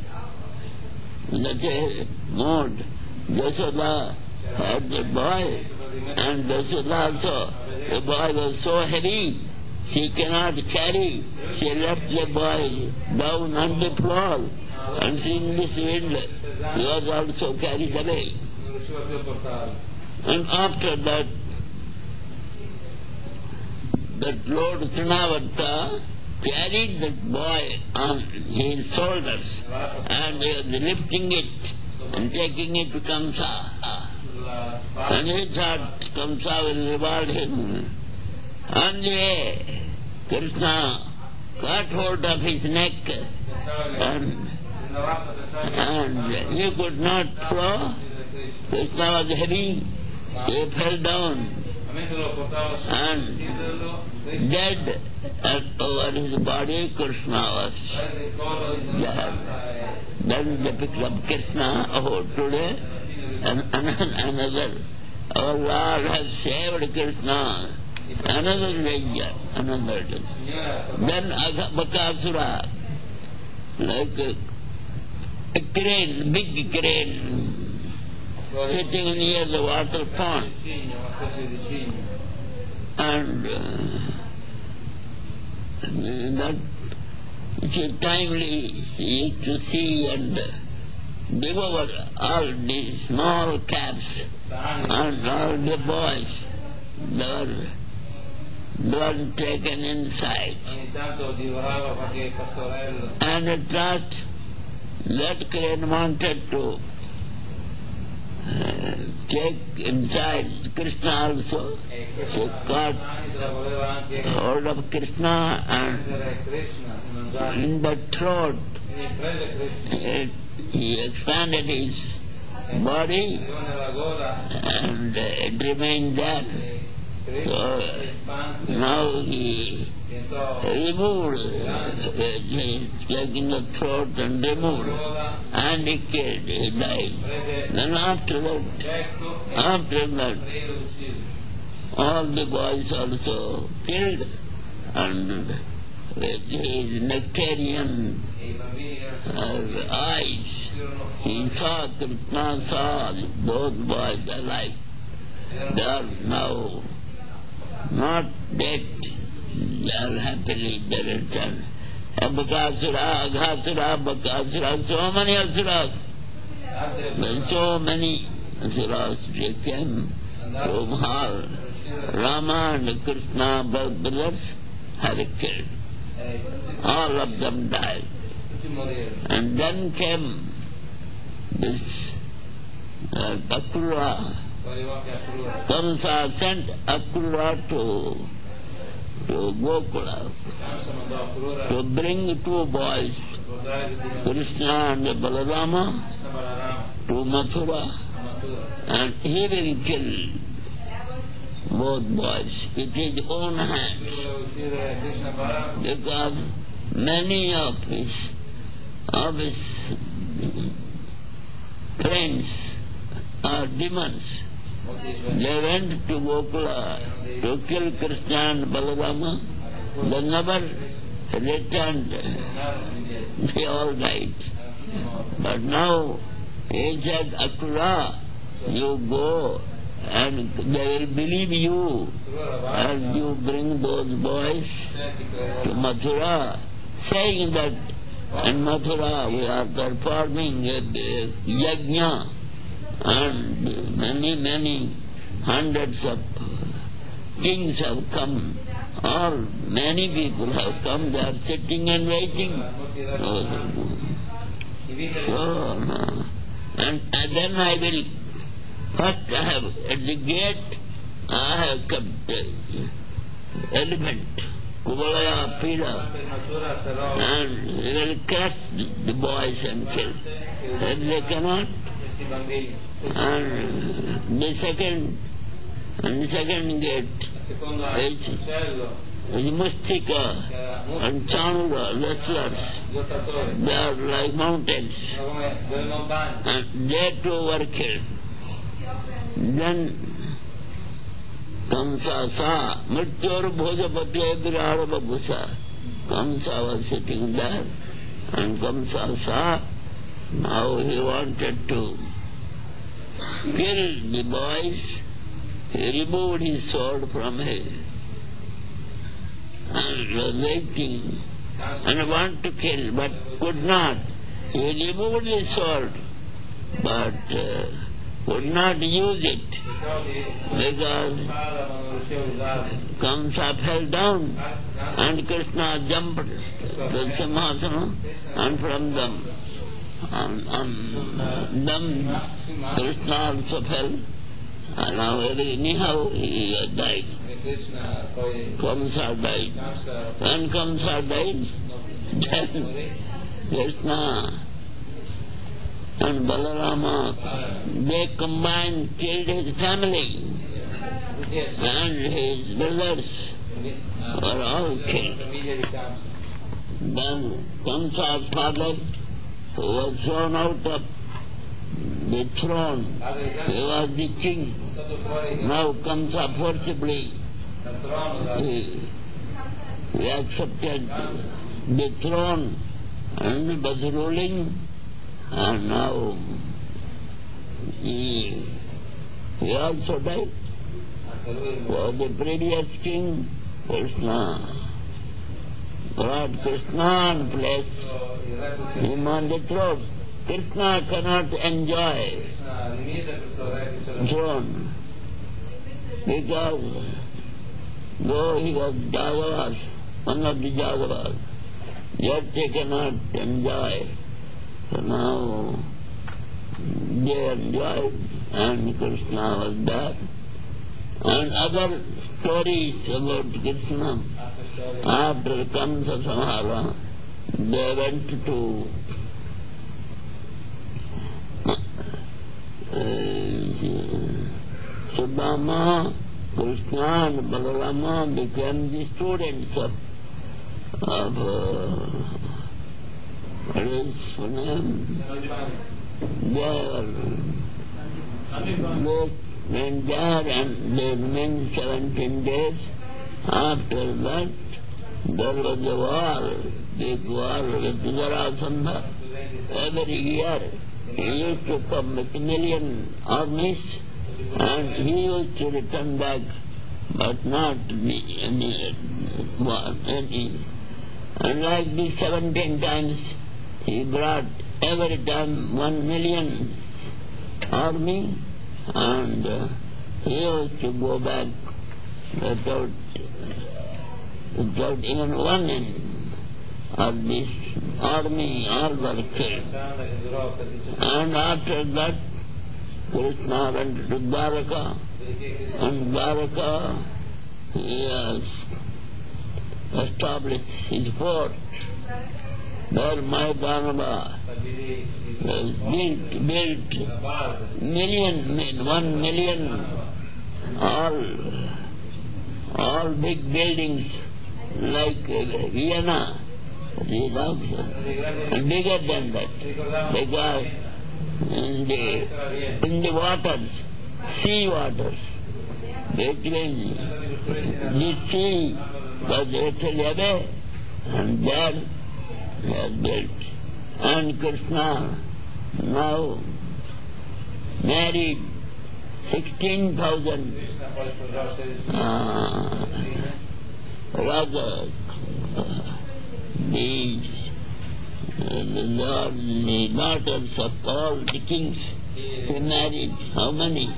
that is mood. Yashoda had the boy, and Yashoda also, the boy was so heavy, she cannot carry. She left the boy down on the floor, and in this wind, he was also carried away. And after that Lord Trunavatta carried that boy on his shoulders, and he was lifting it and taking it to Kamsa. And he thought Kamsa will reward him. On the way, Krishna caught hold of his neck, and he could not throw. Krishna was heavy. He fell down and dead over his body. Krishna was dead. Then they picked up Krishna. Oh, today another. Our Lord has saved Krishna. Another danger, another danger. Then Bakasura, like a crane, big crane, sitting near the water pond. And that she timely used to see and devour all the small calves and all the boys. They were taken inside. And at last, that crane wanted to take inside Krishna also. He caught hold of Krishna and in the throat he expanded his body and it remained there. So now he removed his leg in the throat and removed, and he killed, he died. Then after that, all the boys also killed, and with his nectarian eyes, he saw Krishna, saw those boys alive. They are now not dead, they are happily returned. Abhakasura, Aghasura, Bakasura, so many asuras. So many asuras they came from Har. Rama and Krishna, both brothers, have killed. All of them died. And then came this Akrura. Kamsa sent Akrura to Gokula to bring two boys, Krishna and Balarama, to Mathura, and he will kill both boys with his own hand, because many of his friends are demons. They went to Gokula to kill Krishna and Balarama. They never returned. They all died. But now he said, Akrura, you go and they will believe you as you bring those boys to Mathura, saying that in Mathura we are performing a yajna, and many hundreds of kings have come, or many people have come, they are sitting and waiting. And then I will, first I have, at the gate, I have kept elephant, Kubalaya Pira, and we will crush the boys and kill. If they cannot, and the second gate is Mustika and Chanura, wrestlers. They are like mountains, and they too were killed. Then Kamsa saw Mrityor Bhojapati Virara Babusa. Kamsa was sitting there, and Kamsa saw. Now he wanted to kill the boys. He removed his sword from his and was waiting and wanted to kill, but could not. He removed his sword, but could not use it because Kamsa fell down and Krishna jumped the Simhasana, and from them Krishna also fell, and now anyhow he died. Kamsa died. When Kamsa died, then Krishna and Balarama, they combined, killed his family, and his brothers were all killed. Then Kamsa's father, who was thrown out of the throne, he was the king. Now Kamsa forcibly he accepted the throne and was ruling, and now he also died. So the previous king, Krishna, brought Krishna and placed him on the throne. Krishna cannot enjoy throne because though he was Jadavas, one of the Jadavas, yet he cannot enjoy. So now they enjoy and Krishna was there. And other stories about Krishna. After Kamsa Samhara, they went to Sudama, Krishna and Balarama became the students of what is her name? They went there and they remained 17 days. After that, there was a war, big war with Jarasandha. Every year he used to come with 1 million armies and he used to return back, but not any. And like this 17 times, he brought every time 1 million army, and he used to go back without even one enemy. All this army, all were killed. And after that, Krishna went to Dwaraka, and Dwaraka he has established his fort. There Maydanava was built 1 million, all big buildings like Vienna, and bigger than that. Because in the waters, sea waters, between the sea was actually away, and there he has built. And Krishna now married 16,000 rajas, the daughters of all the kings. He married how many?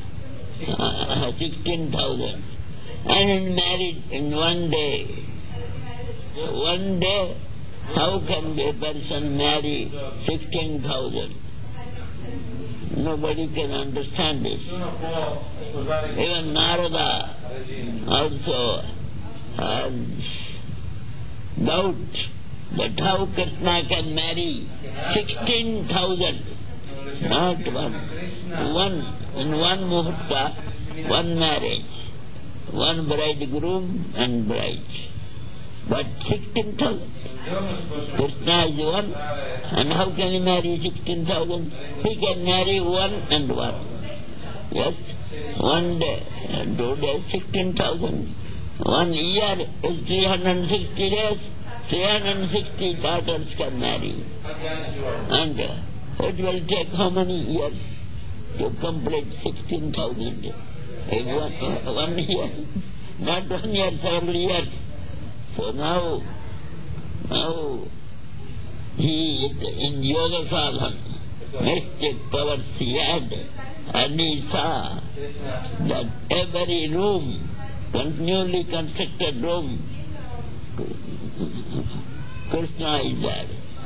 16,000. And married in one day. One day, how can a person marry 16,000? Nobody can understand this. Even Narada also has doubt that how Krishna can marry 16,000, not one. In one muhurta, one marriage, one bridegroom and bride. But 16,000. Krishna is one, and how can he marry 16,000? He can marry one and one. Yes, one day and 2 days, 16,000. 1 year is 360 days. 360 daughters can marry. And it will take how many years to complete 16,000? One year. Not 1 year, several years. So now he in yoga sadhana, mystic powers he had, and he saw that every room, continually constructed room, Krishna is there.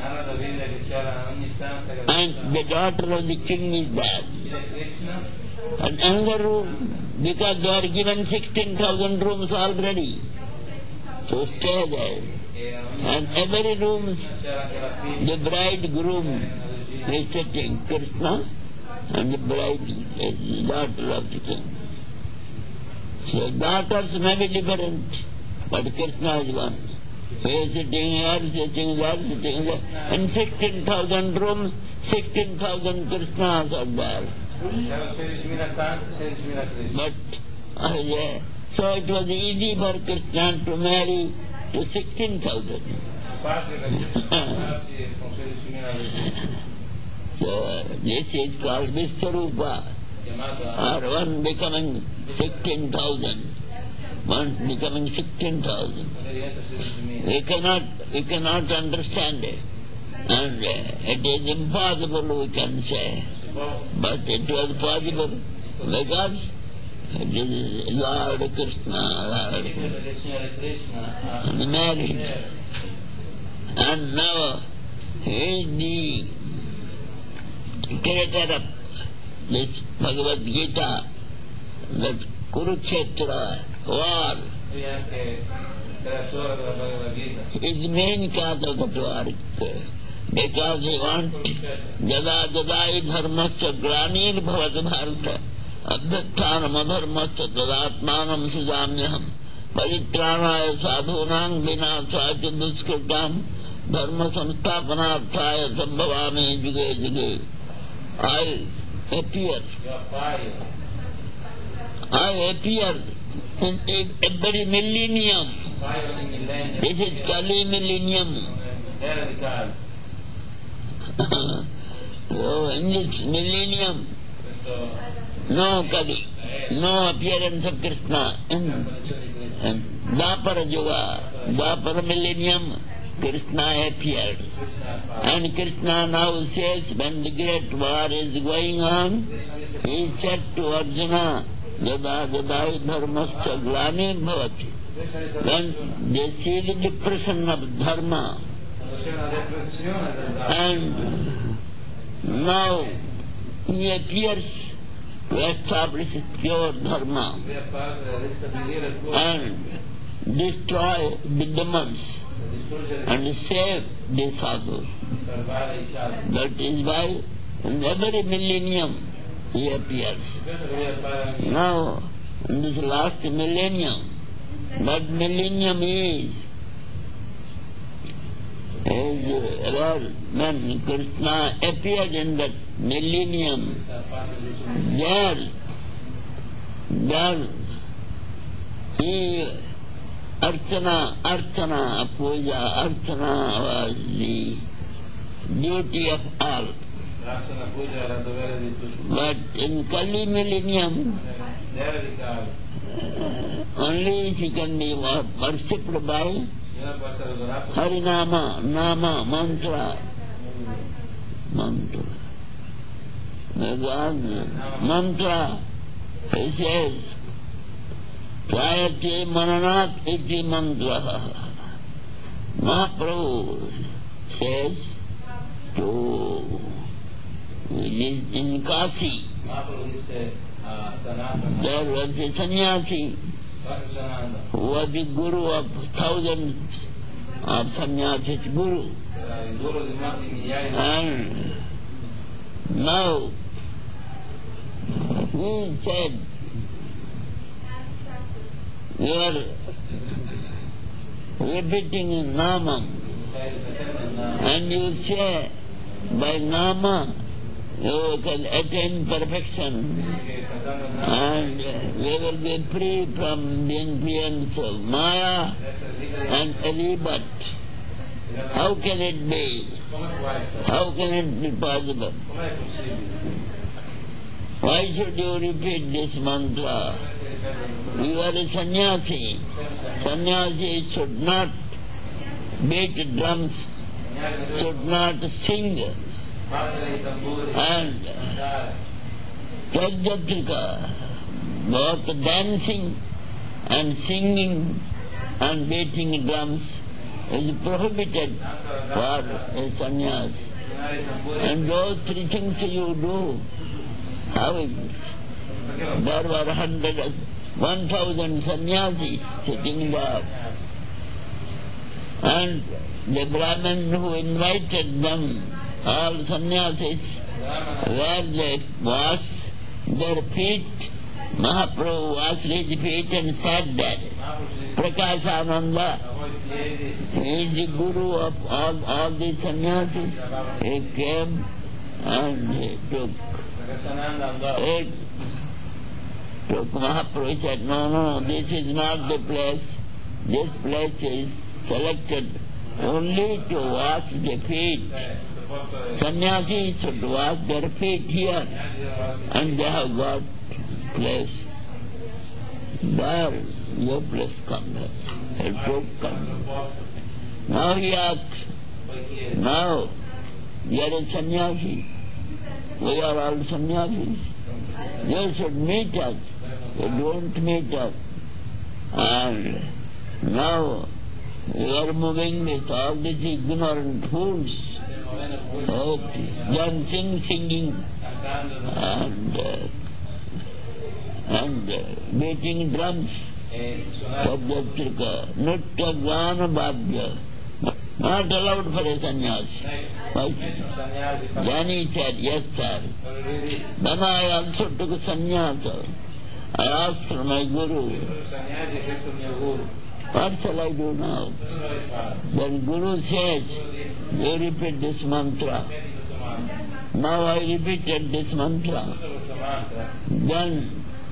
And the daughter of the king is there. And another room, because they are given 16,000 rooms already. So stay there. And every room, the bridegroom is sitting, Krishna, and the bride is the daughter of the king. So daughters may be different, but Krishna is one. He is sitting here, sitting there, sitting there. And 16,000 rooms, 16,000 Krishnas are there. But, so it was easy for Krishna to marry to 16,000. So this is called Vishwarupa, or one becoming 16,000, one becoming 16,000. We cannot understand it, and it is impossible, we can say, but it was possible because it is Lord Krishna, and married, and now he is the creator of this Bhagavad Gita, that Kurukshetra war is the main cause of that war. Because they want Jada Jadai Dharmasya Granir Bhavat Bharata Abhyathanam Adharmasya Tadatmanam Sujamyaham Paritranaya Sadhunam Vinasaya Duskritam Dharma Samsthapanarthaya Sambhavami Juge Juge. I appear in every millennium. This is Kali millennium. So in this millennium, no Kali, no appearance of Krishna. And Dwapara Yuga, Dwapara millennium, Krishna appeared. And Krishna now says, when the great war is going on, he said to Arjuna, Jada Jadai Dharmasya Glanir Bhavati. When they see the depression of dharma, and now he appears to establish pure dharma and destroy the demons and save the sadhus. That is why in every millennium he appears. Now, in this last millennium, that millennium is when Krishna appeared in that millennium, there he Archana, Puja, Archana was the duty of all. But in Kali millennium, only she can be worshipped by Harinama, Nama, Mantra. Mantra, he says, Prayati Mananat iti mantra. Mahaprabhu says to in Kasi, there was a sannyasi who was the guru of thousands of sannyasis, guru. And now he said, you are repeating Nama, and you say by Nama you can attain perfection and you will be free from the influence of Maya and Alibat. How can it be? How can it be possible? Why should you repeat this mantra? You are a sannyasi. Sannyasi should not beat drums, should not sing, and Tyajatrika, both dancing and singing and beating drums is prohibited for a sannyasi. And those three things you do, how is it? There were 1,000 sannyasis sitting there. And the Brahmin who invited them, all sannyasis, where they wash their feet, Mahaprabhu washed his feet and sat there. Prakashananda, he is the guru of all the sannyasis. He came and he took Mahaprabhu said, no, this is not the place. This place is selected only to wash the feet. Sannyasis should wash their feet here, and they have got place. There, your place comes. It took come. Now he asks, now we are a sannyasi. We are all sannyasis. They should meet us. They don't meet us. And now we are moving with all these ignorant fools. Dancing, singing, and beating drums. Padyatrika, Nritya Gana Bhagya. Not allowed for a sannyasi. Jani said, yes sir. Then I also took a sannyasa. I asked for my guru, what shall I do now? Then Guru says, you repeat this mantra. Now I repeated this mantra. Then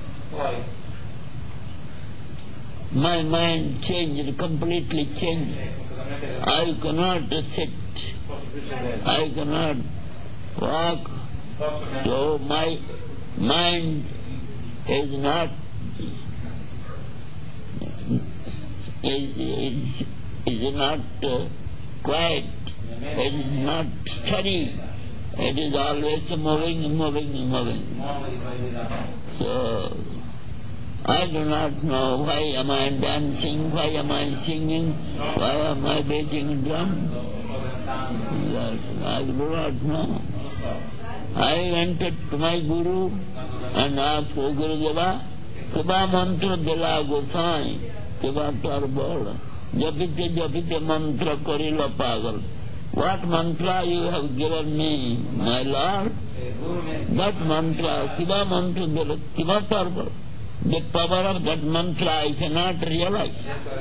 my mind changed, completely changed. I cannot sit, I cannot walk, so my mind is not quiet, it is not steady, it is always moving. So I do not know why am I dancing, why am I singing, why am I beating drum. I do not know. I went to my Guru and asked Gurudeva, Kiba mantra dila Gosai, Kiba tarbol, Japite mantra korila pagal. What mantra you have given me, my Lord? That mantra, Kiba mantra dila, Kiba tarbol. The power of that mantra I cannot realize.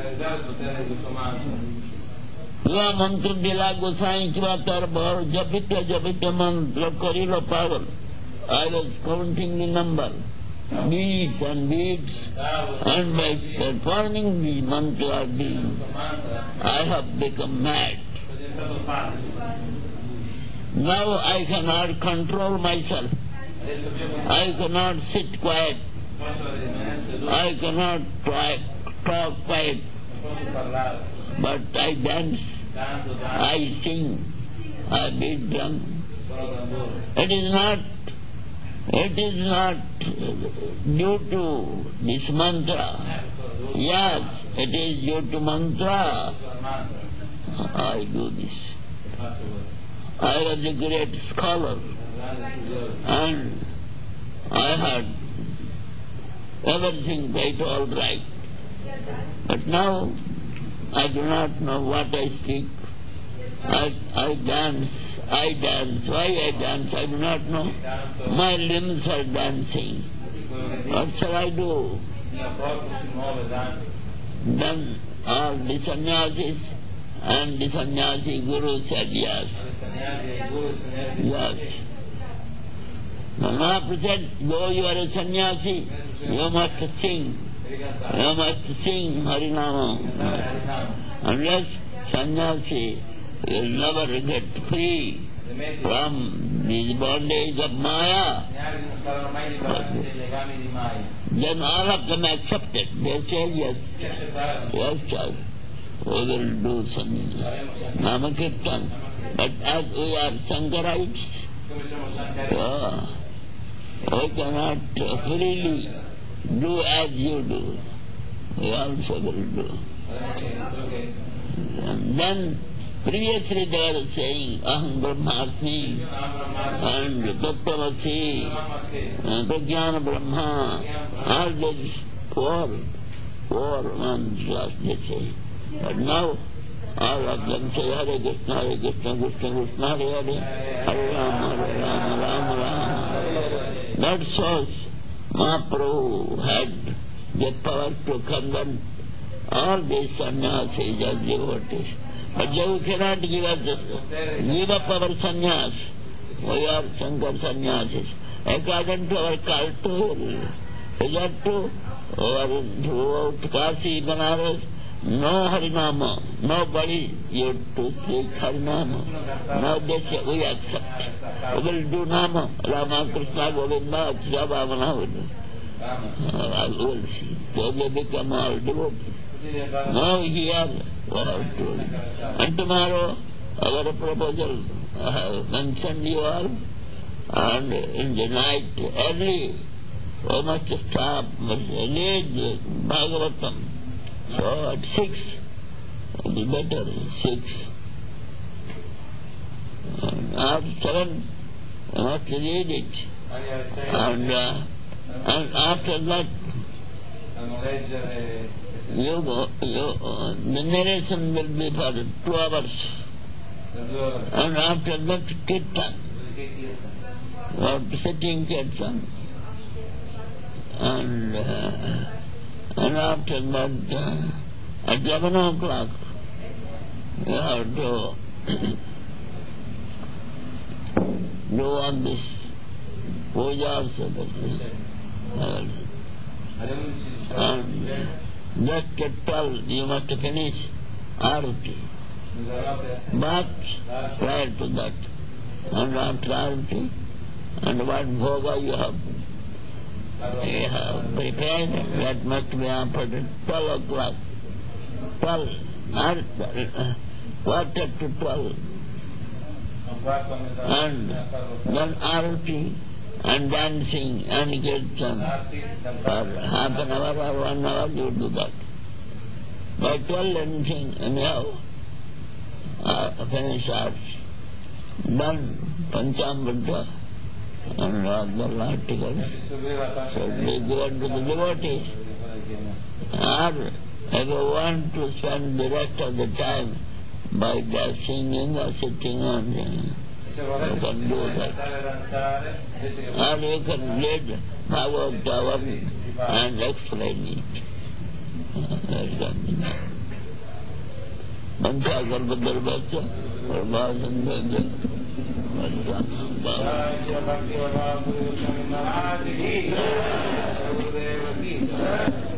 Kiva mantra dila Gosai kiva tarbol, Japite mantra korila pagal. I was counting the number, beads, and by performing the mantra, I have become mad. Now I cannot control myself. I cannot sit quiet. I cannot talk quiet. But I dance, I sing, I beat drum. It is not due to this mantra. Yes, it is due to mantra. I do this. I was a great scholar and I had everything quite all right. But now I do not know what I speak. I dance. Why I dance, I do not know. My limbs are dancing. What shall I do? Then all the sannyasis and the sannyasi Guru said yes. Yes. Mahaprabhu said, though you are a sannyasi, you must sing. You must sing Harinama. Unless sannyasi will never get free from these bondage of Maya. Then all of them accepted. They say yes. Yes, sir. We will do some Namakirtan. But as we are Sankarites, we cannot freely do as you do. We also will do. And then previously they were saying Aham Brahmasmi and Tattvamasi, Pragyana Brahma, all these four mantras they say. But now all of them say Hare Krishna, Hare Krishna, Krishna Krishna, Hare Hare, Hare Rama, Hare Rama, Rama Rama. That shows Mahaprabhu had the power to convert all these sannyasis as devotees. But you cannot give up our sannyas. We are Shankar sannyasis. According to our culture, is that true? Throughout Kashi, Banaras, no Harinama. Nobody used to speak Harinama. Now they say we accept. We will do Nama. Rama, Krishna, Govinda, Akshara, Vamana. We will see. So they become all devotees. Now here we have to. And tomorrow our proposal I have mentioned you all. And in the night early we must stop, must read Bhagavatam. So at 6, it will be better, 6. And at 7, we must read it. And after that, the narration will be for 2 hours. And after that, kirtan, or sitting kirtan. And after that, at 11 o'clock, you have to do all this puja also. And just at 12 you must finish arati. But prior to that, and after arati, and what bhoga you have prepared, that must be offered at 12 o'clock. 12, quarter to 12. And then arati and dancing and kirtan for half an hour or 1 hour you do that. By 12 anything anyhow, finish arts. Done Panchamrita and other articles. So they go to the devotees. Or if you want to spend the rest of the time by singing or sitting on you can do that. Or you can read Bhagavad and explain it. Mancha Garbhadar Bhacha or Bhasandha Bhasandha